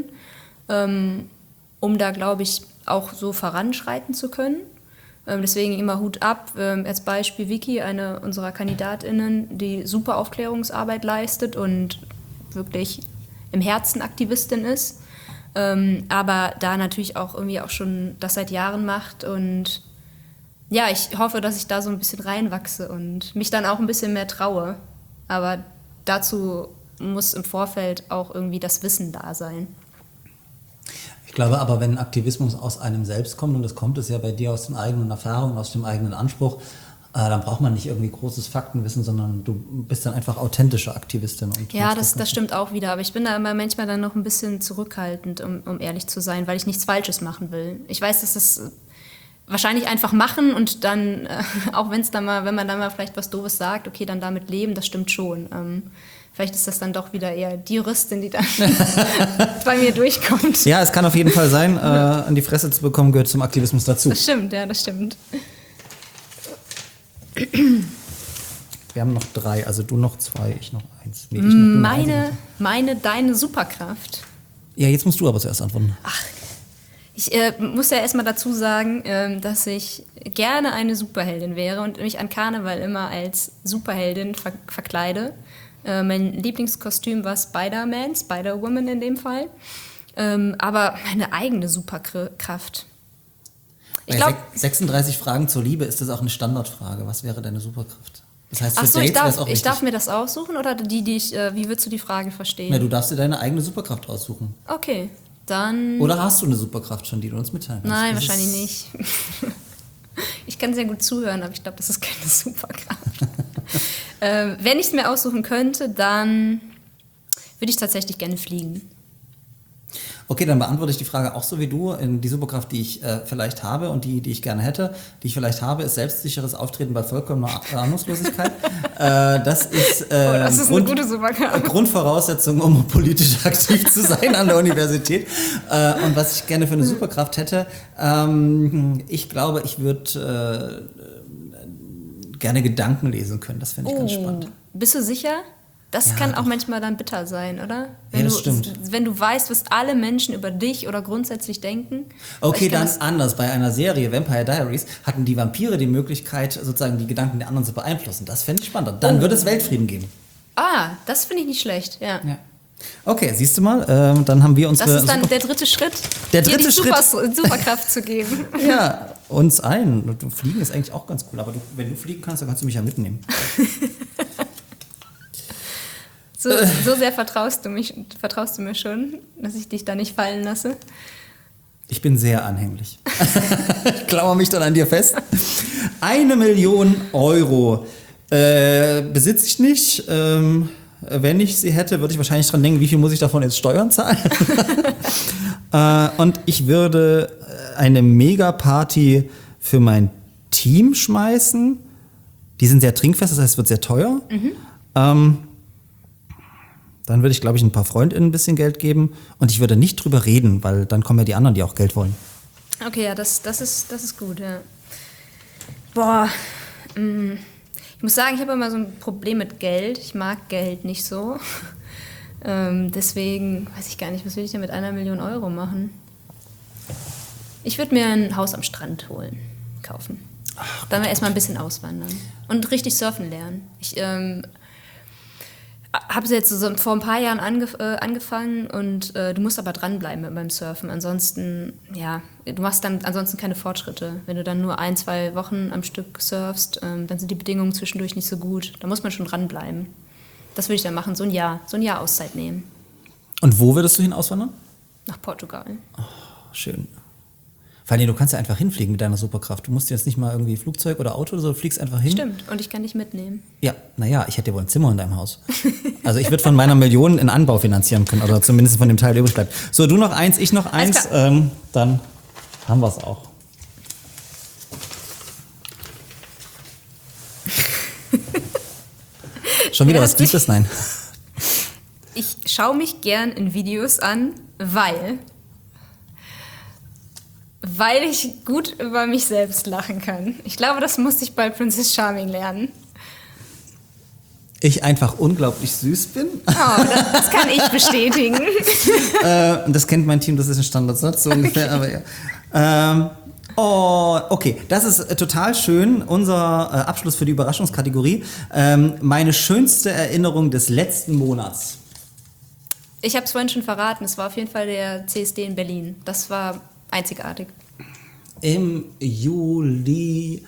um da, glaube ich, auch so voranschreiten zu können. Deswegen immer Hut ab. Als Beispiel Vicky, eine unserer KandidatInnen, die super Aufklärungsarbeit leistet und wirklich im Herzen Aktivistin ist. Aber da natürlich auch irgendwie auch schon das seit Jahren macht und ja, ich hoffe, dass ich da so ein bisschen reinwachse und mich dann auch ein bisschen mehr traue. Aber dazu muss im Vorfeld auch irgendwie das Wissen da sein. Ich glaube aber, wenn Aktivismus aus einem selbst kommt, und das kommt es ja bei dir aus den eigenen Erfahrungen, aus dem eigenen Anspruch, dann braucht man nicht irgendwie großes Faktenwissen, sondern du bist dann einfach authentische Aktivistin. Und ja, das stimmt auch wieder. Aber ich bin da immer manchmal dann noch ein bisschen zurückhaltend, um ehrlich zu sein, weil ich nichts Falsches machen will. Ich weiß, dass das wahrscheinlich einfach machen und dann, auch wenn man dann mal vielleicht was Doofes sagt, okay, dann damit leben, das stimmt schon. Vielleicht ist das dann doch wieder eher die Juristin, die dann bei mir durchkommt. Ja, es kann auf jeden Fall sein, an die Fresse zu bekommen, gehört zum Aktivismus dazu. Das stimmt, ja, das stimmt. Wir haben noch 3, also du noch 2, ich noch 1. Nee, ich noch deine Superkraft. Ja, jetzt musst du aber zuerst antworten. Ich muss ja erstmal dazu sagen, dass ich gerne eine Superheldin wäre und mich an Karneval immer als Superheldin verkleide. Mein Lieblingskostüm war Spider-Man, Spider-Woman in dem Fall. Aber meine eigene Superkraft. Ich Bei glaube, 36 Fragen zur Liebe ist das auch eine Standardfrage. Was wäre deine Superkraft? Das heißt, für achso, Dates wäre es auch ich wichtig. darf mir das aussuchen oder wie würdest du die Frage verstehen? Na, du darfst dir deine eigene Superkraft aussuchen. Okay, dann... Oder hast du eine Superkraft schon, die du uns mitteilen kannst? Nein, Das wahrscheinlich ist- nicht. Ich kann sehr gut zuhören, aber ich glaube, das ist keine Superkraft. Wenn ich es mir aussuchen könnte, dann würde ich tatsächlich gerne fliegen. Okay, dann beantworte ich die Frage auch so wie du. Die Superkraft, die ich vielleicht habe und die ich gerne hätte, die ich vielleicht habe, ist selbstsicheres Auftreten bei vollkommener Ahnungslosigkeit. Das ist, das ist eine gute Superkraft. Grundvoraussetzung, um politisch aktiv zu sein an der Universität. Und was ich gerne für eine Superkraft hätte, ich glaube, ich würde gerne Gedanken lesen können. Das finde ich ganz spannend. Bist du sicher? Das Ja, kann auch doch. manchmal dann bitter sein, oder? Ja, das stimmt. Wenn du weißt, was alle Menschen über dich oder grundsätzlich denken. Okay, Ich kann dann das- anders. Bei einer Serie, Vampire Diaries, hatten die Vampire die Möglichkeit, sozusagen die Gedanken der anderen zu beeinflussen. Das fände ich spannend. Dann würde es Weltfrieden geben. Das finde ich nicht schlecht, ja. Ja. Okay, siehst du mal, dann haben wir unsere... Das ist dann der dritte Schritt, Der dir dritte die Schritt. Superkraft zu geben. Ja, uns allen. Und Fliegen ist eigentlich auch ganz cool. Aber wenn du fliegen kannst, dann kannst du mich ja mitnehmen. So sehr vertraust du mir schon, dass ich dich da nicht fallen lasse. Ich bin sehr anhänglich. Ich klauere mich dann an dir fest. 1 Million Euro besitze ich nicht. Wenn ich sie hätte, würde ich wahrscheinlich dran denken, wie viel muss ich davon jetzt Steuern zahlen? Und ich würde eine Mega-Party für mein Team schmeißen. Die sind sehr trinkfest, das heißt, es wird sehr teuer. Dann würde ich, glaube ich, ein paar FreundInnen ein bisschen Geld geben. Und ich würde nicht drüber reden, weil dann kommen ja die anderen, die auch Geld wollen. Okay, ja, das ist gut, ja. Boah, ich muss sagen, ich habe immer so ein Problem mit Geld. Ich mag Geld nicht so. Deswegen weiß ich gar nicht, was will ich denn mit 1 Million Euro machen? Ich würde mir ein Haus am Strand kaufen. Dann erstmal ein bisschen auswandern und richtig surfen lernen. Ich habe jetzt so vor ein paar Jahren angefangen und du musst aber dranbleiben beim Surfen. Ansonsten, ja, du machst dann ansonsten keine Fortschritte. Wenn du dann nur 1-2 Wochen am Stück surfst, dann sind die Bedingungen zwischendurch nicht so gut. Da muss man schon dranbleiben. Das würde ich dann machen, so ein Jahr Auszeit nehmen. Und wo würdest du hin auswandern? Nach Portugal. Schön. Vor allem, du kannst ja einfach hinfliegen mit deiner Superkraft. Du musst jetzt nicht mal irgendwie Flugzeug oder Auto oder so, du fliegst einfach hin. Stimmt, und ich kann dich mitnehmen. Ja, naja, ich hätte ja wohl ein Zimmer in deinem Haus. Also ich würde von meiner Million einen Anbau finanzieren können, oder zumindest von dem Teil, der übrig bleibt. So, du noch eins, ich noch eins, dann haben wir es auch. Schon wieder Ja, was Tiefes? Nein. Ich schaue mich gern in Videos an, weil ich gut über mich selbst lachen kann. Ich glaube, das musste ich bei Princess Charming lernen. Ich einfach unglaublich süß bin. Oh, das kann ich bestätigen. Das kennt mein Team, das ist ein Standardsatz, so ungefähr. Aber ja. Okay, das ist total schön. Unser Abschluss für die Überraschungskategorie. Meine schönste Erinnerung des letzten Monats. Ich habe es vorhin schon verraten, es war auf jeden Fall der CSD in Berlin. Das war einzigartig. Im Juli,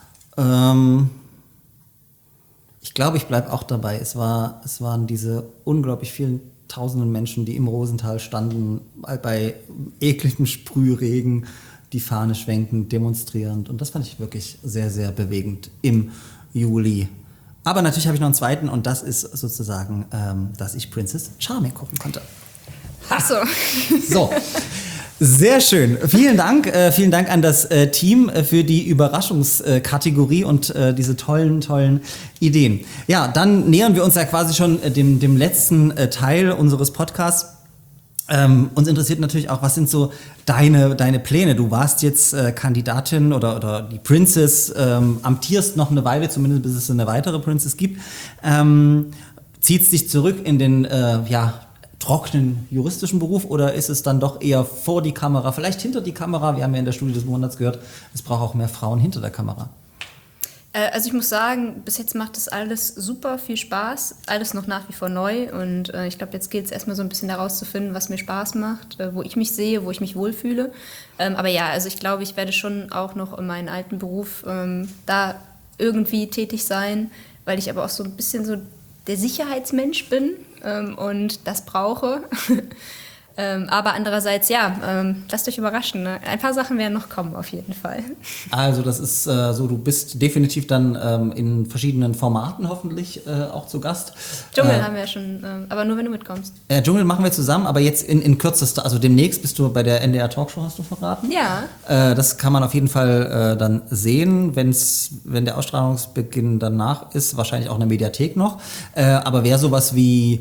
ich glaube, ich bleibe auch dabei. Es waren diese unglaublich vielen tausenden Menschen, die im Rosental standen, bei ekligem Sprühregen, die Fahne schwenkend, demonstrierend. Und das fand ich wirklich sehr, sehr bewegend im Juli. Aber natürlich habe ich noch einen zweiten und das ist sozusagen, dass ich Princess Charming gucken konnte. Ach so. So, sehr schön. Vielen Dank an das Team für die Überraschungskategorie und diese tollen Ideen. Ja, dann nähern wir uns ja quasi schon dem letzten Teil unseres Podcasts. Uns interessiert natürlich auch, was sind so deine Pläne? Du warst jetzt Kandidatin oder die Princess, amtierst noch eine Weile, zumindest bis es eine weitere Princess gibt. Ziehst dich zurück in den trockenen juristischen Beruf oder ist es dann doch eher vor die Kamera, vielleicht hinter die Kamera? Wir haben ja in der Studie des Monats gehört, es braucht auch mehr Frauen hinter der Kamera. Also ich muss sagen, bis jetzt macht das alles super viel Spaß, alles noch nach wie vor neu und ich glaube, jetzt geht es erstmal so ein bisschen herauszufinden, was mir Spaß macht, wo ich mich sehe, wo ich mich wohlfühle. Aber ja, also ich glaube, ich werde schon auch noch in meinem alten Beruf da irgendwie tätig sein, weil ich aber auch so ein bisschen so der Sicherheitsmensch bin und das brauche. Aber andererseits, ja, lasst euch überraschen. Ne? Ein paar Sachen werden noch kommen, auf jeden Fall. Also das ist so, du bist definitiv dann in verschiedenen Formaten hoffentlich auch zu Gast. Dschungel haben wir ja schon, aber nur wenn du mitkommst. Dschungel machen wir zusammen, aber jetzt in kürzester, also demnächst bist du bei der NDR Talkshow, hast du verraten? Ja. Das kann man auf jeden Fall dann sehen, wenn der Ausstrahlungsbeginn danach ist, wahrscheinlich auch in der Mediathek noch. Aber wäre sowas wie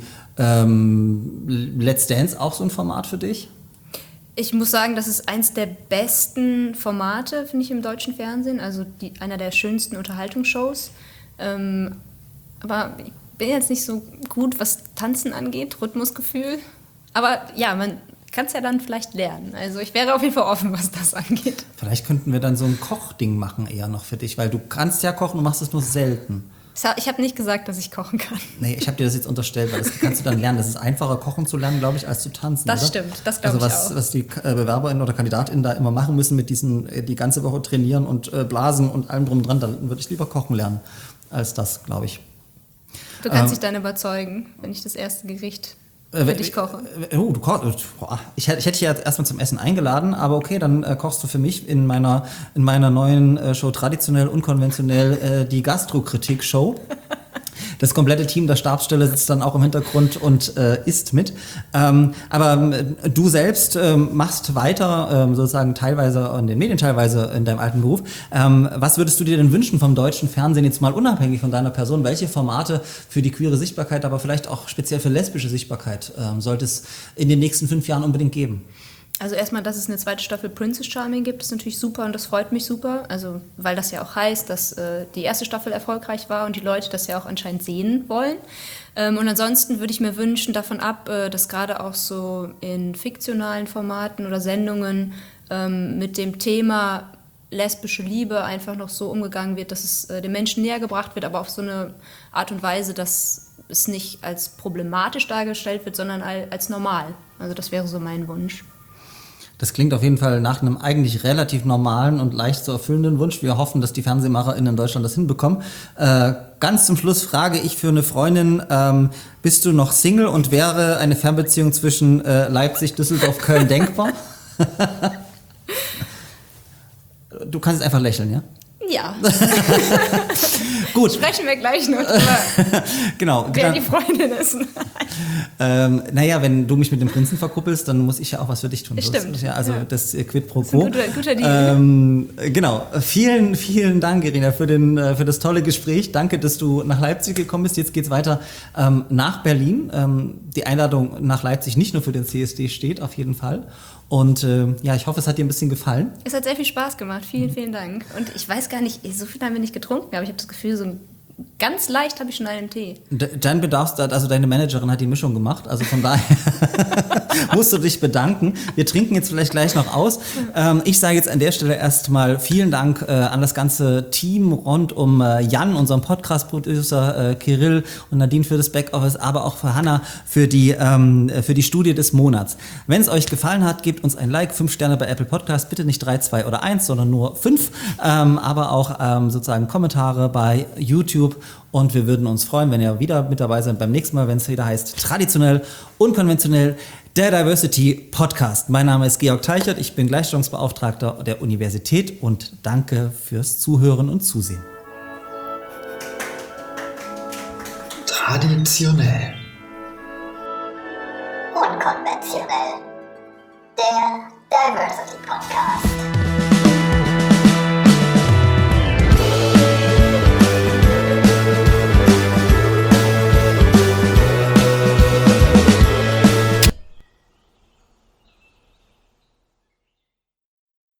Let's Dance auch so ein Format für dich? Ich muss sagen, das ist eins der besten Formate, finde ich, im deutschen Fernsehen. Also einer der schönsten Unterhaltungsshows. Aber ich bin jetzt nicht so gut, was Tanzen angeht, Rhythmusgefühl. Aber ja, man kann es ja dann vielleicht lernen. Also ich wäre auf jeden Fall offen, was das angeht. Vielleicht könnten wir dann so ein Kochding machen eher noch für dich, weil du kannst ja kochen, du machst es nur selten. Ich habe nicht gesagt, dass ich kochen kann. Nee, ich habe dir das jetzt unterstellt, weil das kannst du dann lernen. Das ist einfacher, kochen zu lernen, glaube ich, als zu tanzen. Das oder? stimmt, das glaube ich auch. Was die BewerberInnen oder KandidatInnen da immer machen müssen mit diesen, die ganze Woche trainieren und blasen und allem drum und dran, dann würde ich lieber kochen lernen als das, glaube ich. Du kannst dich dann überzeugen, wenn ich das erste Gericht für dich koche. Du kochst. Ich hätte dich ja erstmal zum Essen eingeladen, aber okay, dann kochst du für mich in meiner neuen Show traditionell, unkonventionell die Gastrokritik-Show. Das komplette Team der Stabsstelle sitzt dann auch im Hintergrund und isst mit. Aber du selbst machst weiter, sozusagen teilweise in den Medien, teilweise in deinem alten Beruf. Was würdest du dir denn wünschen vom deutschen Fernsehen, jetzt mal unabhängig von deiner Person? Welche Formate für die queere Sichtbarkeit, aber vielleicht auch speziell für lesbische Sichtbarkeit sollte es in den nächsten 5 Jahren unbedingt geben? Also erstmal, dass es eine zweite Staffel Princess Charming gibt, ist natürlich super und das freut mich super. Also weil das ja auch heißt, dass die erste Staffel erfolgreich war und die Leute das ja auch anscheinend sehen wollen. Und ansonsten würde ich mir wünschen, davon ab, dass gerade auch so in fiktionalen Formaten oder Sendungen mit dem Thema lesbische Liebe einfach noch so umgegangen wird, dass es den Menschen näher gebracht wird, aber auf so eine Art und Weise, dass es nicht als problematisch dargestellt wird, sondern als normal. Also das wäre so mein Wunsch. Das klingt auf jeden Fall nach einem eigentlich relativ normalen und leicht zu erfüllenden Wunsch. Wir hoffen, dass die FernsehmacherInnen in Deutschland das hinbekommen. Ganz zum Schluss frage ich für eine Freundin, bist du noch Single und wäre eine Fernbeziehung zwischen Leipzig, Düsseldorf, Köln denkbar? Du kannst jetzt einfach lächeln, ja? Ja. Gut. Sprechen wir gleich noch drüber, genau. wer die Freundin ist. Naja, wenn du mich mit dem Prinzen verkuppelst, dann muss ich ja auch was für dich tun. Stimmt. Ja, also das Quid pro quo. Das ist ein guter Deal. Genau. Vielen, vielen Dank, Irina, für das tolle Gespräch. Danke, dass du nach Leipzig gekommen bist. Jetzt geht's weiter nach Berlin. Die Einladung nach Leipzig nicht nur für den CSD steht, auf jeden Fall. Und ich hoffe, es hat dir ein bisschen gefallen. Es hat sehr viel Spaß gemacht. Vielen, vielen Dank. Und ich weiß gar nicht, so viel haben wir nicht getrunken, aber ich habe das Gefühl, so ganz leicht habe ich schon einen Tee. Dein Bedarfs, also deine Managerin hat die Mischung gemacht, also von daher musst du dich bedanken. Wir trinken jetzt vielleicht gleich noch aus. Ich sage jetzt an der Stelle erstmal vielen Dank an das ganze Team rund um Jan, unseren Podcast-Producer, Kirill und Nadine für das Backoffice, aber auch für Hannah für die Studie des Monats. Wenn es euch gefallen hat, gebt uns ein Like, 5 Sterne bei Apple Podcast, bitte nicht 3, 2 oder 1, sondern nur 5, aber auch sozusagen Kommentare bei YouTube. Und wir würden uns freuen, wenn ihr wieder mit dabei seid beim nächsten Mal, wenn es wieder heißt traditionell, unkonventionell, der Diversity Podcast. Mein Name ist Georg Teichert, ich bin Gleichstellungsbeauftragter der Universität und danke fürs Zuhören und Zusehen. Traditionell. Unkonventionell. Der Diversity Podcast.